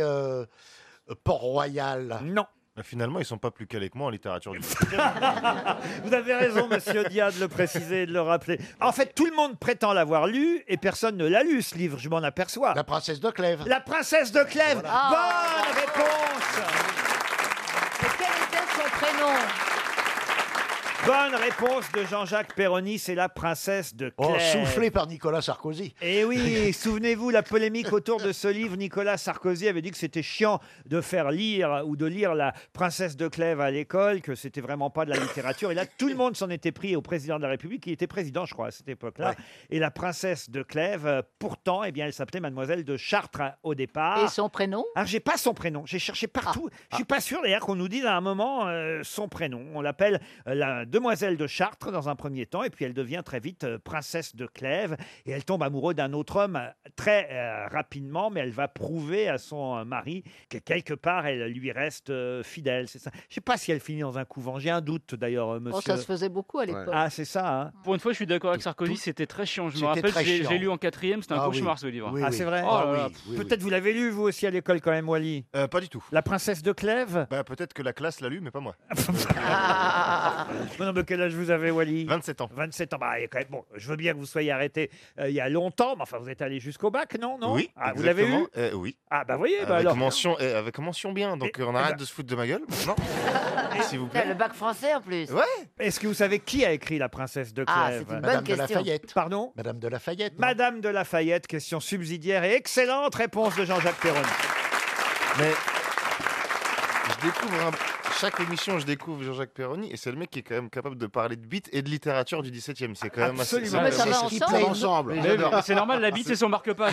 Speaker 6: Port-Royal?
Speaker 2: Non.
Speaker 17: Finalement, ils sont pas plus calés que moi en littérature du
Speaker 2: Vous avez raison, monsieur Dia, de le préciser et de le rappeler. En fait, tout le monde prétend l'avoir lu et personne ne l'a lu, ce livre, je m'en aperçois.
Speaker 6: La princesse de Clèves.
Speaker 2: La princesse de Clèves.
Speaker 7: Voilà.
Speaker 2: Bonne réponse.
Speaker 7: Mais quel était son prénom?
Speaker 2: Bonne réponse de Jean-Jacques Perroni, c'est la princesse de Clèves.
Speaker 9: Oh, soufflé par Nicolas Sarkozy.
Speaker 2: Et oui, souvenez-vous, la polémique autour de ce livre, Nicolas Sarkozy avait dit que c'était chiant de faire lire ou de lire la princesse de Clèves à l'école, que c'était vraiment pas de la littérature. Et là, tout le monde s'en était pris au président de la République, qui était président, je crois, à cette époque-là. Ouais. Et la princesse de Clèves, pourtant, eh bien, elle s'appelait Mademoiselle de Chartres au départ.
Speaker 7: Et son prénom?
Speaker 2: Alors, j'ai pas son prénom. J'ai cherché partout. Je suis pas sûr, d'ailleurs, qu'on nous dise à un moment son prénom. On l'appelle la demoiselle de Chartres dans un premier temps, et puis elle devient très vite princesse de Clèves, et elle tombe amoureuse d'un autre homme très rapidement, mais elle va prouver à son mari que quelque part elle lui reste fidèle. C'est ça. Je sais pas si elle finit dans un couvent. J'ai un doute d'ailleurs, monsieur.
Speaker 7: Oh, ça se faisait beaucoup à l'époque.
Speaker 2: Ah, c'est ça. Hein.
Speaker 13: Pour une fois, je suis d'accord avec Sarkozy. C'était très chiant. Je me rappelle, j'ai lu en 4e. C'était un cauchemar ce livre.
Speaker 2: Oui, c'est vrai. Peut-être vous l'avez lu vous aussi à l'école quand même, Wally.
Speaker 19: Pas du tout.
Speaker 2: La princesse de Clèves.
Speaker 19: Peut-être que la classe l'a lu, mais pas moi.
Speaker 2: Non, mais quel âge vous avez, Wally?
Speaker 19: 27 ans.
Speaker 2: 27 ans. Bah, quand même, bon, je veux bien que vous soyez arrêté il y a longtemps, mais enfin, vous êtes allé jusqu'au bac, non?
Speaker 19: Oui.
Speaker 2: Vous l'avez eu?
Speaker 19: Oui.
Speaker 2: Ah, bah, voyez.
Speaker 19: Avec mention bien, donc on arrête de se foutre de ma gueule. Non. S'il vous plaît.
Speaker 12: Le bac français en plus.
Speaker 19: Ouais.
Speaker 2: Est-ce que vous savez qui a écrit La princesse de Clèves?
Speaker 12: Ah, c'est une bonne
Speaker 9: Madame de
Speaker 12: question.
Speaker 9: Lafayette.
Speaker 2: Pardon?
Speaker 9: Madame de Lafayette. non
Speaker 2: Madame de Lafayette, question subsidiaire et excellente réponse de Jean-Jacques Perroni.
Speaker 19: Mais je découvre chaque émission, je découvre Jean-Jacques Perroni, et c'est le mec qui est quand même capable de parler de beat et de littérature du 17e. C'est quand même assez.
Speaker 7: Mais ça va ensemble.
Speaker 13: C'est normal, la bite, c'est son marque-page.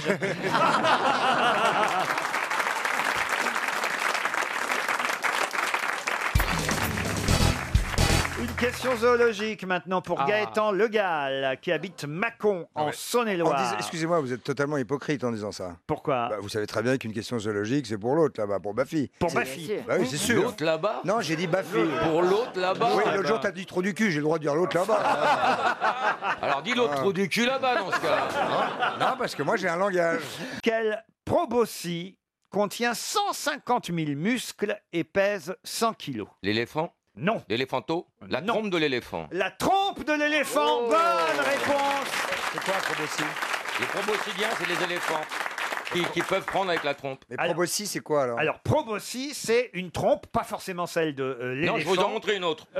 Speaker 2: Une question zoologique maintenant pour Gaëtan Le Gall, qui habite Mâcon, en Saône-et-Loire.
Speaker 18: Excusez-moi, vous êtes totalement hypocrite en disant ça.
Speaker 2: Pourquoi?
Speaker 18: Vous savez très bien qu'une question zoologique, c'est pour l'autre, là-bas, pour Baffy.
Speaker 2: Pour Baffy.
Speaker 18: Bah oui, c'est sûr.
Speaker 11: L'autre là-bas?
Speaker 18: Non, j'ai dit Baffy.
Speaker 11: Pour l'autre là-bas?
Speaker 18: Oui, l'autre jour, t'as dit trop du cul, j'ai le droit de dire l'autre là-bas.
Speaker 11: Alors dis l'autre trou du cul là-bas dans ce cas.
Speaker 18: Non, parce que moi, j'ai un langage.
Speaker 2: Quel proboscis contient 150 000 muscles et pèse 100 kilos?
Speaker 11: L'éléphant?
Speaker 2: Non.
Speaker 11: L'éléphanto? La trompe de l'éléphant.
Speaker 2: La trompe de l'éléphant. Bonne réponse.
Speaker 18: C'est quoi un proboscis?
Speaker 11: Les proboscidiens, c'est les éléphants qui peuvent prendre avec la trompe.
Speaker 18: Mais proboscis, c'est quoi alors?
Speaker 2: Alors, proboscis, c'est une trompe, pas forcément celle de l'éléphant.
Speaker 11: Non, je vous en montrer une autre.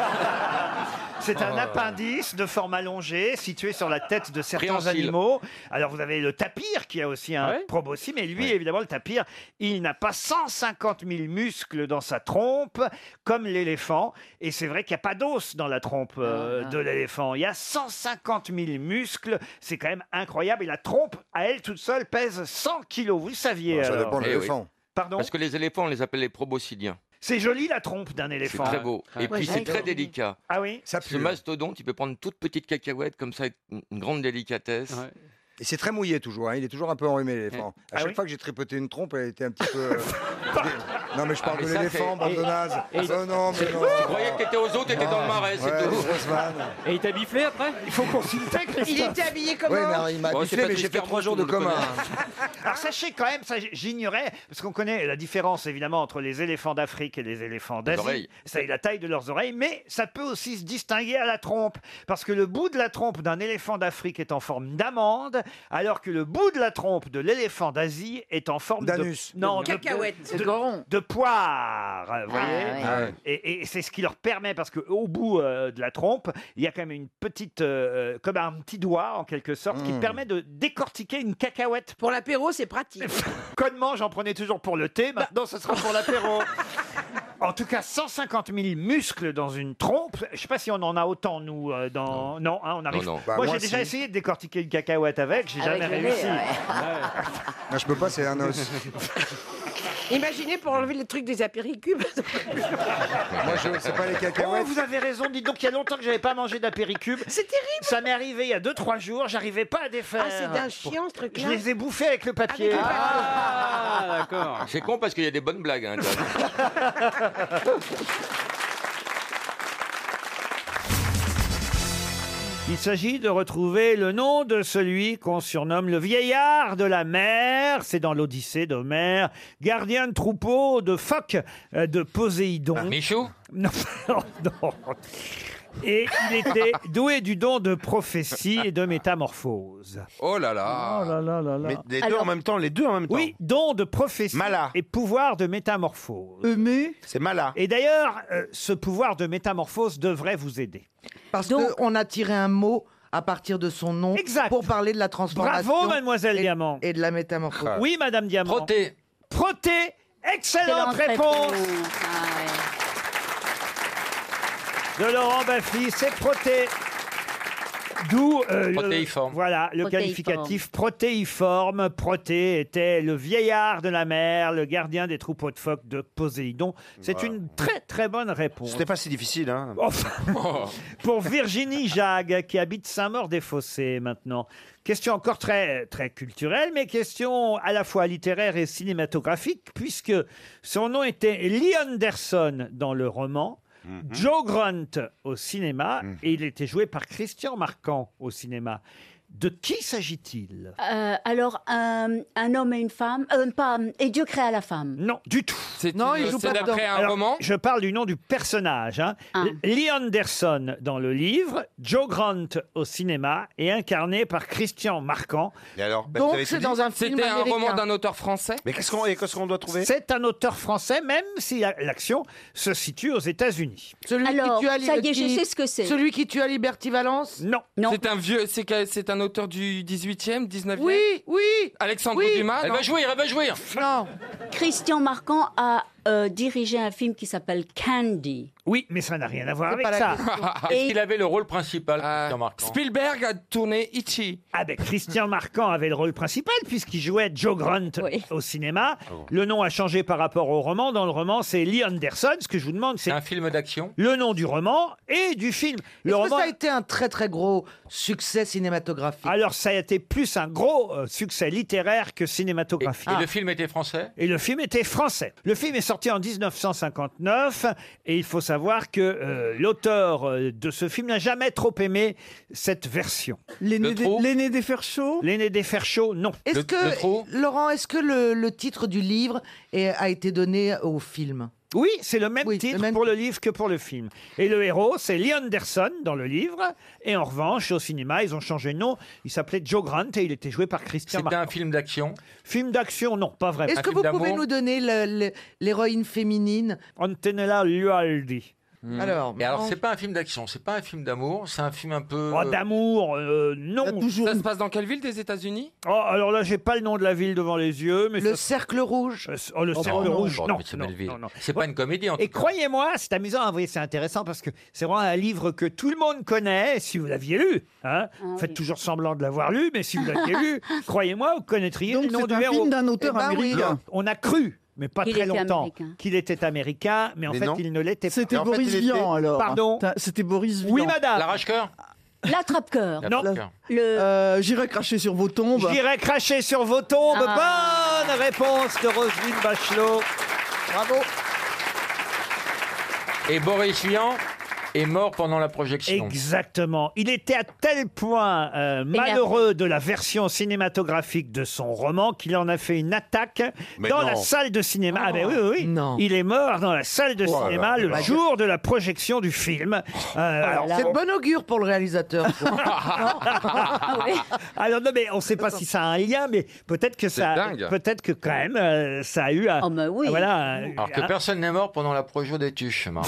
Speaker 2: C'est un appendice de forme allongée situé sur la tête de certains
Speaker 11: Préhensile.
Speaker 2: animaux. Alors vous avez le tapir qui a aussi un proboscis, mais lui, évidemment, le tapir, il n'a pas 150 000 muscles dans sa trompe comme l'éléphant. Et c'est vrai qu'il n'y a pas d'os dans la trompe de l'éléphant. Il y a 150 000 muscles. C'est quand même incroyable. Et la trompe, à elle toute seule, pèse 100 kilos. Vous le saviez.
Speaker 18: Ça
Speaker 2: alors.
Speaker 18: dépend de l'éléphant.
Speaker 2: Pardon?
Speaker 11: Parce que les éléphants, on les appelle les proboscidiens.
Speaker 2: C'est joli la trompe d'un
Speaker 11: C'est
Speaker 2: éléphant.
Speaker 11: très beau. Et puis c'est très délicat.
Speaker 2: Ah oui?
Speaker 11: Ce mastodonte, il peut prendre une toute petite cacahuète comme ça avec une grande délicatesse.
Speaker 18: Ouais. Et c'est très mouillé toujours, hein. Il est toujours un peu enrhumé l'éléphant. À chaque fois que j'ai tripoté une trompe, elle était un petit peu... Non mais je parle de l'éléphant, bande de naze. Non, mais non.
Speaker 11: Tu croyais que t'étais aux eaux, t'étais dans le marais, c'est tout.
Speaker 13: Et il t'a biflé après?
Speaker 2: Il faut consulter, Christophe.
Speaker 8: Il était habillé comment?
Speaker 18: Oui, mais il m'a biflé, mais j'ai fait 3 jours de coma.
Speaker 2: Alors sachez quand même, ça j'ignorais, parce qu'on connaît la différence évidemment entre les éléphants d'Afrique et les éléphants d'Asie. C'est la taille de leurs oreilles, mais ça peut aussi se distinguer à la trompe. Parce que le bout de la trompe d'un éléphant d'Afrique est en forme d'amande, alors que le bout de la trompe de l'éléphant d'Asie est en forme
Speaker 18: d'anus.
Speaker 2: Non,
Speaker 8: de cacahuète.
Speaker 2: De poire. Vous voyez?
Speaker 12: oui.
Speaker 2: Et c'est ce qui leur permet, parce qu'au bout de la trompe, il y a quand même une petite, comme un petit doigt en quelque sorte, qui permet de décortiquer une cacahuète.
Speaker 8: Pour l'apéro, c'est pratique.
Speaker 2: Connement, j'en prenais toujours pour le thé, maintenant ce sera pour l'apéro. En tout cas, 150 000 muscles dans une trompe. Je ne sais pas si on en a autant, nous, dans... Non, hein, on arrive...
Speaker 11: Non.
Speaker 18: Bah,
Speaker 2: moi, j'ai déjà essayé de décortiquer une cacahuète avec, j'ai jamais réussi.
Speaker 18: Non, je peux pas, c'est un os.
Speaker 8: Imaginez pour enlever les trucs des apéricubes.
Speaker 18: Moi, je sais pas les
Speaker 2: Oh,
Speaker 18: cacahuètes.
Speaker 2: vous avez raison, dites donc, il y a longtemps que j'avais pas mangé d'apéricube.
Speaker 8: C'est terrible.
Speaker 2: Ça m'est arrivé il y a 2-3 jours, j'arrivais pas à défaire.
Speaker 8: Ah, c'est d'un chiant, ce truc-là.
Speaker 2: Je les ai bouffés avec le papier.
Speaker 13: Ah, d'accord.
Speaker 11: C'est con parce qu'il y a des bonnes blagues. Hein,
Speaker 2: Il s'agit de retrouver le nom de celui qu'on surnomme le vieillard de la mer. C'est dans l'Odyssée d'Homère. Gardien de troupeau, de phoques, de Poséidon.
Speaker 11: Michou?
Speaker 2: Non, non. Et il était doué du don de prophétie et de métamorphose.
Speaker 11: Oh là là.
Speaker 17: Mais les deux en même temps,
Speaker 2: Oui, don de prophétie et pouvoir de métamorphose.
Speaker 17: C'est Mala.
Speaker 2: Et d'ailleurs, ce pouvoir de métamorphose devrait vous aider.
Speaker 20: Parce qu'on a tiré un mot à partir de son nom pour parler de la transformation.
Speaker 2: Bravo, mademoiselle Diamant.
Speaker 20: Et de la métamorphose.
Speaker 2: Oui, madame Diamant.
Speaker 14: Proté.
Speaker 2: Proté, excellente réponse de Laurent Baffy, c'est proté. D'où
Speaker 14: Protéiforme.
Speaker 2: Voilà, le qualificatif protéiforme. Proté était le vieillard de la mer, le gardien des troupeaux de phoques de Poséidon. C'est une très très bonne réponse.
Speaker 17: C'était pas si difficile, hein.
Speaker 2: Pour Virginie Jague, qui habite Saint-Maur-des-Fossés maintenant. Question encore très, très culturelle, mais question à la fois littéraire et cinématographique, puisque son nom était Lee Anderson dans le roman, Joe Grunt au cinéma, et il était joué par Christian Marquand au cinéma. De qui s'agit-il?
Speaker 5: Alors, un homme et une femme, et Dieu créa la femme.
Speaker 2: Non, du tout.
Speaker 11: C'est d'après un roman.
Speaker 2: Je parle du nom du personnage. Lee Anderson dans le livre, Joe Grunt au cinéma, et incarné par Christian Marquand.
Speaker 17: Et alors,
Speaker 20: Donc c'est dans un film
Speaker 11: C'était un
Speaker 20: américain.
Speaker 11: roman d'un auteur français.
Speaker 17: Mais qu'est-ce qu'on doit trouver?
Speaker 2: C'est un auteur français, même si l'action se situe aux États-Unis.
Speaker 5: Alors, ça y est, je sais ce que c'est.
Speaker 20: Celui qui tue à Liberty Valence?
Speaker 2: Non.
Speaker 11: C'est un vieux. C'est un auteur du 18e, 19e.
Speaker 20: Oui.
Speaker 11: Alexandre Dumas.
Speaker 14: Elle va jouir.
Speaker 20: Non.
Speaker 5: Christian Marquand a dirigé un film qui s'appelle Candy.
Speaker 2: Oui, mais ça n'a rien à voir avec
Speaker 20: pas la
Speaker 2: ça.
Speaker 14: Est-ce qu'il avait le rôle principal, Christian Marquand?
Speaker 11: Spielberg a tourné Itchy.
Speaker 2: Ah ben, Christian Marquand avait le rôle principal puisqu'il jouait Joe Grunt au cinéma. Le nom a changé par rapport au roman. Dans le roman, c'est Lee Anderson. Ce que je vous demande, c'est
Speaker 14: un film d'action.
Speaker 2: Le nom du roman et du film.
Speaker 20: Est-ce que ça a été un très très gros succès cinématographique?
Speaker 2: Alors, ça a été plus un gros succès littéraire que cinématographique.
Speaker 14: Et le film était français?
Speaker 2: Et le film était français. Le film est sorti en 1959 et il faut savoir que l'auteur de ce film n'a jamais trop aimé cette version.
Speaker 20: L'aîné des fers chauds?
Speaker 2: L'aîné des fers chauds, non.
Speaker 20: Laurent, est-ce que le titre du livre a été donné au film?
Speaker 2: Oui, c'est le même titre pour le livre que pour le film. Et le héros, c'est Lee Anderson dans le livre. Et en revanche, au cinéma, ils ont changé de nom. Il s'appelait Joe Grunt et il était joué par Christian Marquand.
Speaker 14: C'était un film d'action?
Speaker 2: Film d'action, non, pas vraiment.
Speaker 20: Est-ce que vous pouvez nous donner l'héroïne féminine?
Speaker 2: Antonella Lualdi.
Speaker 20: Alors,
Speaker 14: c'est pas un film d'action, c'est pas un film d'amour, c'est un film un peu...
Speaker 2: d'amour, non.
Speaker 11: Ça se passe dans quelle ville des États-Unis?
Speaker 2: Alors là, j'ai pas le nom de la ville devant les yeux. Mais
Speaker 20: le Cercle Rouge.
Speaker 2: Le Cercle Rouge, non.
Speaker 14: C'est pas une comédie, en tout cas.
Speaker 2: Et croyez-moi, c'est amusant, oui, c'est intéressant parce que c'est vraiment un livre que tout le monde connaît, si vous l'aviez lu. Faites toujours semblant de l'avoir lu, mais si vous l'aviez lu, croyez-moi, vous connaîtriez le nom du héros.
Speaker 20: Donc c'est un film d'un auteur américain.
Speaker 2: On a cru, mais pas très longtemps, qu'il était américain, mais en fait, il ne l'était pas.
Speaker 20: C'était Boris Vian, alors.
Speaker 2: Pardon?
Speaker 20: C'était Boris Vian.
Speaker 2: Oui, madame.
Speaker 14: L'arrache-cœur?
Speaker 5: L'attrape-cœur.
Speaker 2: Non.
Speaker 20: J'irai cracher sur vos tombes.
Speaker 2: J'irai cracher sur vos tombes. Bonne réponse de Roselyne Bachelot. Bravo.
Speaker 14: Et Boris Vian est mort pendant la projection.
Speaker 2: Exactement. Il était à tel point malheureux de la version cinématographique de son roman qu'il en a fait une attaque dans la salle de cinéma. Ah ben oui. Non. Il est mort dans la salle de cinéma le jour de la projection du film.
Speaker 20: C'est de bon augure pour le réalisateur.
Speaker 2: Alors non, mais on ne sait pas si ça a un lien, mais peut-être que peut-être que quand même ça a eu un. Voilà.
Speaker 14: Alors que personne n'est mort pendant la projo des Tuches, marrant.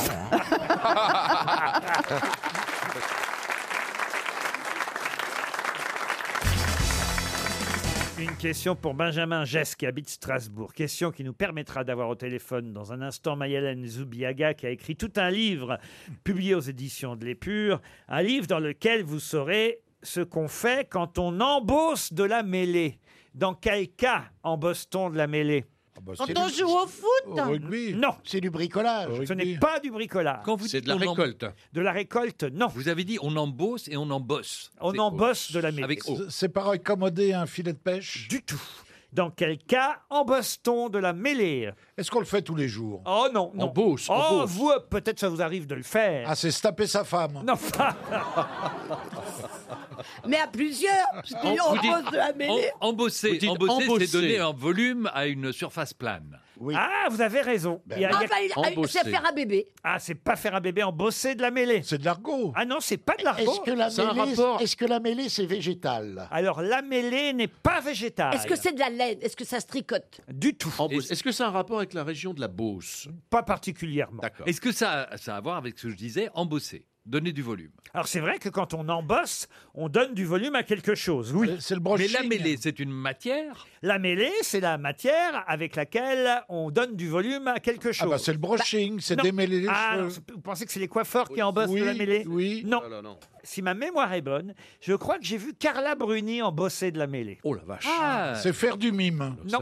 Speaker 2: Une question pour Benjamin Gess qui habite Strasbourg. Question qui nous permettra d'avoir au téléphone dans un instant Mayelen Zoubiaga qui a écrit tout un livre publié aux éditions de l'Épure. Un livre dans lequel vous saurez ce qu'on fait quand on embosse de la mêlée. Dans quel cas embosse-t-on de la mêlée?
Speaker 16: Quand on joue au foot?
Speaker 9: Au rugby.
Speaker 2: Non.
Speaker 16: C'est du bricolage.
Speaker 2: Ce n'est pas du bricolage.
Speaker 21: C'est de la récolte.
Speaker 2: De la récolte, non.
Speaker 21: Vous avez dit on embosse et on embosse.
Speaker 2: On embosse de la mêlée.
Speaker 21: Avec eau.
Speaker 9: C'est pas accommoder un filet de pêche?
Speaker 2: Du tout. Dans quel cas embosse-t-on de la mêlée?
Speaker 9: Est-ce qu'on le fait tous les jours?
Speaker 2: Oh non, non.
Speaker 21: Embosse.
Speaker 2: Vous, peut-être ça vous arrive de le faire.
Speaker 9: Ah, c'est se taper sa femme.
Speaker 2: Non.
Speaker 3: Mais à plusieurs. On bosse de la mêlée.
Speaker 21: Embosser, c'est donner un volume à une surface plane.
Speaker 2: Ah, vous avez raison.
Speaker 3: C'est faire un bébé.
Speaker 2: Ah, c'est pas faire un bébé, embosser de la mêlée.
Speaker 9: C'est de l'argot.
Speaker 2: Ah non, c'est pas de l'argot.
Speaker 22: Est-ce que la mêlée, c'est végétal?
Speaker 2: Alors, la mêlée n'est pas végétale.
Speaker 3: Est-ce que c'est de la laine? Est-ce que ça se tricote?
Speaker 2: Du tout.
Speaker 14: Est-ce que ça a un rapport avec la région de la Beauce?
Speaker 2: Pas particulièrement.
Speaker 14: D'accord.
Speaker 21: Est-ce que ça a à voir avec ce que je disais, embosser, donner du volume?
Speaker 2: Alors, c'est vrai que quand on embosse, on donne du volume à quelque chose, oui.
Speaker 9: C'est le brushing.
Speaker 21: Mais la mêlée, c'est une matière?
Speaker 2: La mêlée, c'est la matière avec laquelle on donne du volume à quelque chose.
Speaker 9: Ah bah c'est le brushing, c'est
Speaker 2: non.
Speaker 9: démêler les
Speaker 2: Ah,
Speaker 9: cheveux.
Speaker 2: non, vous pensez que c'est les coiffeurs qui embossent de la mêlée?
Speaker 9: Oui.
Speaker 2: Non. Si ma mémoire est bonne, je crois que j'ai vu Carla Bruni embosser de la mêlée.
Speaker 14: Oh la vache.
Speaker 2: Ah.
Speaker 9: C'est faire du mime.
Speaker 2: Non.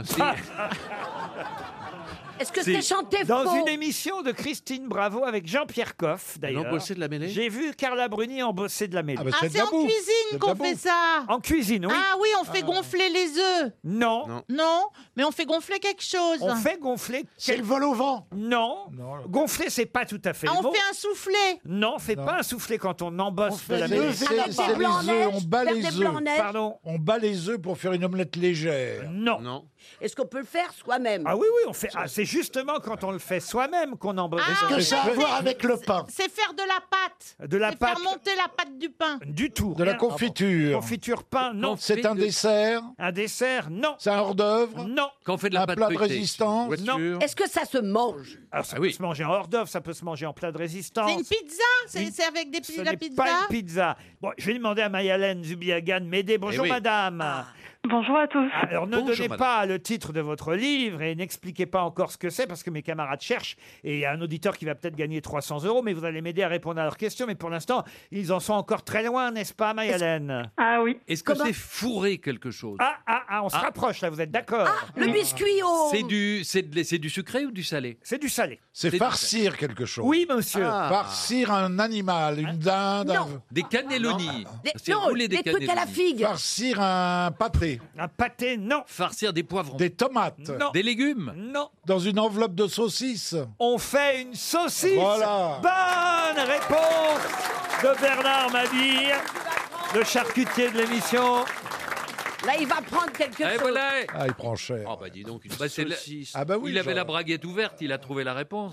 Speaker 3: Est-ce que c'est chanté
Speaker 2: Dans
Speaker 3: faux?
Speaker 2: une émission de Christine Bravo avec Jean-Pierre Coff, d'ailleurs.
Speaker 14: Embosser de la mêlée?
Speaker 2: J'ai vu Carla Bruni embosser de la mêlée.
Speaker 9: Ah, bah,
Speaker 8: C'est en cuisine qu'on fait ça.
Speaker 2: En cuisine, oui.
Speaker 8: Ah oui, on fait gonfler les œufs.
Speaker 2: Non.
Speaker 8: Non, mais on fait gonfler quelque chose.
Speaker 2: On fait gonfler.
Speaker 22: C'est le vol au vent.
Speaker 2: Non. Gonfler, c'est pas tout à fait.
Speaker 8: Ah,
Speaker 2: le
Speaker 8: on
Speaker 2: mot.
Speaker 8: fait un soufflet.
Speaker 2: Non, on fait pas un soufflet quand on embosse de la
Speaker 9: C'est
Speaker 2: mêlée.
Speaker 9: les œufs, on bat les œufs.
Speaker 2: Pardon.
Speaker 9: On bat les œufs pour faire une omelette légère.
Speaker 2: Non.
Speaker 3: Est-ce qu'on peut le faire soi-même?
Speaker 2: Ah oui, on fait. Ah, c'est justement quand on le fait soi-même qu'on embosse.
Speaker 22: Est-ce que ça a à voir avec le pain?
Speaker 8: C'est faire de la pâte.
Speaker 2: De la
Speaker 8: C'est
Speaker 2: pâte.
Speaker 8: faire monter la pâte du pain.
Speaker 2: Du tout.
Speaker 9: De la
Speaker 2: Rien.
Speaker 9: confiture.
Speaker 2: Confiture pain, non.
Speaker 9: C'est un dessert.
Speaker 2: Un dessert, non.
Speaker 9: C'est un hors-d'œuvre.
Speaker 2: Non.
Speaker 21: Quand on fait de la
Speaker 9: Un
Speaker 21: pâte
Speaker 9: plat de
Speaker 21: feuilletée.
Speaker 9: résistance.
Speaker 21: Voiture.
Speaker 3: Est-ce que ça se mange?
Speaker 2: Alors, ça peut se manger en hors-d'œuvre, ça peut se manger en plat de résistance.
Speaker 8: C'est une pizza. C'est avec
Speaker 2: Ce
Speaker 8: la
Speaker 2: n'est
Speaker 8: pizza.
Speaker 2: pas une pizza. Bon, je vais demander à Mayalène Zubiaga de m'aider. Bonjour,
Speaker 21: oui.
Speaker 2: madame.
Speaker 23: Bonjour à tous.
Speaker 2: Alors, ne
Speaker 21: Bonjour,
Speaker 2: donnez
Speaker 21: madame.
Speaker 2: pas le titre de votre livre et n'expliquez pas encore ce que c'est parce que mes camarades cherchent et il y a un auditeur qui va peut-être gagner 300 €, mais vous allez m'aider à répondre à leurs questions. Mais pour l'instant, ils en sont encore très loin, n'est-ce pas, Mayalène?
Speaker 23: Ah oui.
Speaker 21: Est-ce que c'est fourrer quelque chose?
Speaker 2: On se rapproche là, vous êtes d'accord?
Speaker 3: Le biscuit au...
Speaker 21: C'est du sucré ou du salé?
Speaker 2: C'est du salé.
Speaker 9: C'est farcir quelque chose.
Speaker 2: Oui, monsieur.
Speaker 9: Farcir un animal, une dinde.
Speaker 21: Des cannelloni. C'est
Speaker 3: Non,
Speaker 21: rouler
Speaker 3: des trucs à la
Speaker 21: cannelloni.
Speaker 3: figue.
Speaker 9: Farcir un pâté.
Speaker 2: Un pâté, non.
Speaker 21: Farcir des poivrons.
Speaker 9: Des tomates.
Speaker 2: Non.
Speaker 21: Des légumes.
Speaker 2: Non.
Speaker 9: Dans une enveloppe de saucisses.
Speaker 2: On fait une saucisse.
Speaker 9: Voilà.
Speaker 2: Bonne réponse de Bernard Mabille, le charcutier de l'émission.
Speaker 3: Là, il va prendre quelque chose.
Speaker 21: Et voilà.
Speaker 9: Ah, il prend cher.
Speaker 14: Ah bah dis donc, une
Speaker 21: c'est
Speaker 14: saucisse.
Speaker 9: Ah bah oui,
Speaker 21: il avait
Speaker 9: genre.
Speaker 21: la braguette ouverte, il a trouvé la réponse.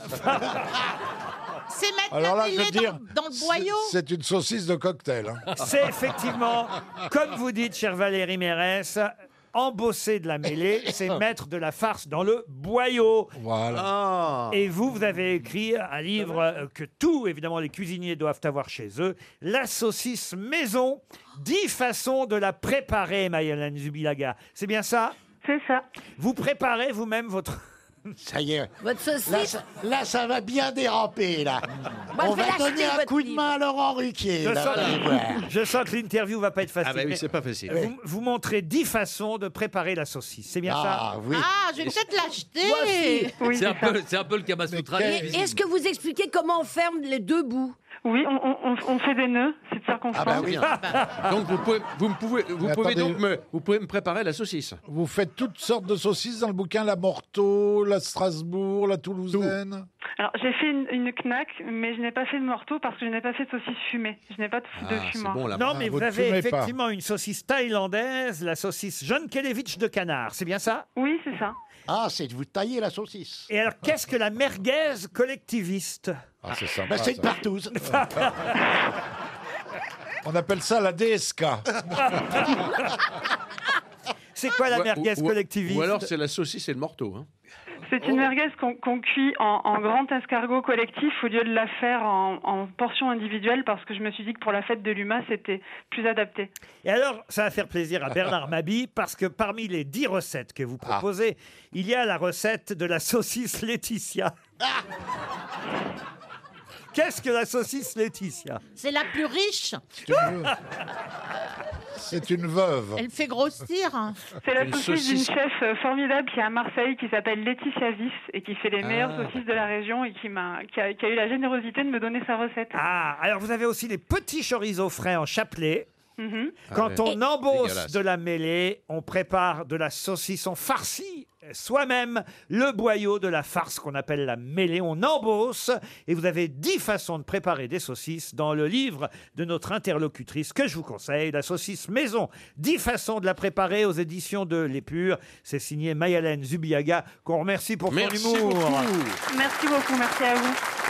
Speaker 8: C'est mettre
Speaker 9: Alors là,
Speaker 8: la
Speaker 9: je veux
Speaker 8: mêlée
Speaker 9: dire,
Speaker 8: dans le boyau.
Speaker 9: c'est une saucisse de cocktail. Hein.
Speaker 2: C'est effectivement, comme vous dites, chère Valérie Mérès, embosser de la mêlée, c'est mettre de la farce dans le boyau.
Speaker 9: Voilà.
Speaker 2: Et vous avez écrit un livre que tous, évidemment, les cuisiniers doivent avoir chez eux, La saucisse maison, 10 façons de la préparer, Mayalène Zubilaga. C'est bien ça?
Speaker 23: C'est ça.
Speaker 2: Vous préparez vous-même votre...
Speaker 22: Ça y est.
Speaker 3: Votre saucisse.
Speaker 22: Là, ça va bien déraper, là.
Speaker 3: Moi,
Speaker 22: On
Speaker 3: je vais
Speaker 22: va donner
Speaker 3: l'acheter,
Speaker 22: un
Speaker 3: votre
Speaker 22: coup de
Speaker 3: livre.
Speaker 22: main à Laurent Ruquier.
Speaker 2: Je
Speaker 22: là,
Speaker 2: sens,
Speaker 22: vous allez voir.
Speaker 2: je sens que l'interview va pas être facile.
Speaker 14: Ah bah oui,
Speaker 2: mais
Speaker 14: c'est pas facile.
Speaker 2: Vous montrez 10 façons de préparer la saucisse. C'est bien
Speaker 22: Ah oui.
Speaker 8: Ah, je vais peut-être l'acheter.
Speaker 23: Oui,
Speaker 21: C'est un peu le Kama Sutra.
Speaker 3: Et est-ce que vous expliquez comment on ferme les deux bouts?
Speaker 23: Oui, on fait des nœuds. C'est de ça qu'on
Speaker 22: Ah bah oui.
Speaker 14: Donc vous pouvez me préparer la saucisse.
Speaker 9: Vous faites toutes sortes de saucisses dans le bouquin, la Morteau, la Strasbourg, la Toulousaine.
Speaker 23: Alors, j'ai fait une knack, mais je n'ai pas fait de morteau parce que je n'ai pas fait de saucisse fumée. Je n'ai pas de fumoir.
Speaker 14: bon là.
Speaker 2: Non, mais
Speaker 9: vous
Speaker 2: vous
Speaker 9: ne
Speaker 2: avez
Speaker 9: fumez pas.
Speaker 2: effectivement une saucisse thaïlandaise, la saucisse John Kelevich de canard. C'est bien ça?
Speaker 23: Oui, c'est ça.
Speaker 22: Ah, c'est de vous tailler la saucisse.
Speaker 2: Et alors, qu'est-ce que la merguez collectiviste?
Speaker 9: Ah, c'est sympa.
Speaker 22: Bah, c'est une
Speaker 9: ça.
Speaker 22: partouze.
Speaker 9: On appelle ça la DSK.
Speaker 2: C'est quoi la merguez collectiviste?
Speaker 14: Ou alors c'est la saucisse et le morteau. Hein.
Speaker 23: C'est une merguez qu'on cuit en grand escargot collectif au lieu de la faire en portions individuelles parce que je me suis dit que pour la fête de l'UMA, c'était plus adapté.
Speaker 2: Et alors, ça va faire plaisir à Bernard Mabille parce que parmi les 10 recettes que vous proposez, il y a la recette de la saucisse Laetitia. Qu'est-ce que la saucisse Laetitia?
Speaker 8: C'est la plus riche.
Speaker 9: C'est une veuve.
Speaker 8: Elle fait grossir.
Speaker 23: C'est la saucisse d'une chef formidable qui est à Marseille qui s'appelle Laetitia Vis et qui fait les meilleures saucisses de la région et qui a eu la générosité de me donner sa recette.
Speaker 2: Ah, alors vous avez aussi les petits chorizo frais en chapelet. Quand
Speaker 21: Ah ouais.
Speaker 2: on embosse
Speaker 21: Dégueulasse.
Speaker 2: de la mêlée, on prépare de la saucisson farcie soi-même le boyau de la farce qu'on appelle la mêlée. On embosse et vous avez 10 façons de préparer des saucisses dans le livre de notre interlocutrice que je vous conseille, la saucisse maison. 10 façons de la préparer aux éditions de l'Épure. C'est signé Mayalène Zubiaga qu'on remercie pour son
Speaker 21: Merci
Speaker 2: humour.
Speaker 21: beaucoup.
Speaker 23: Merci beaucoup, merci à vous.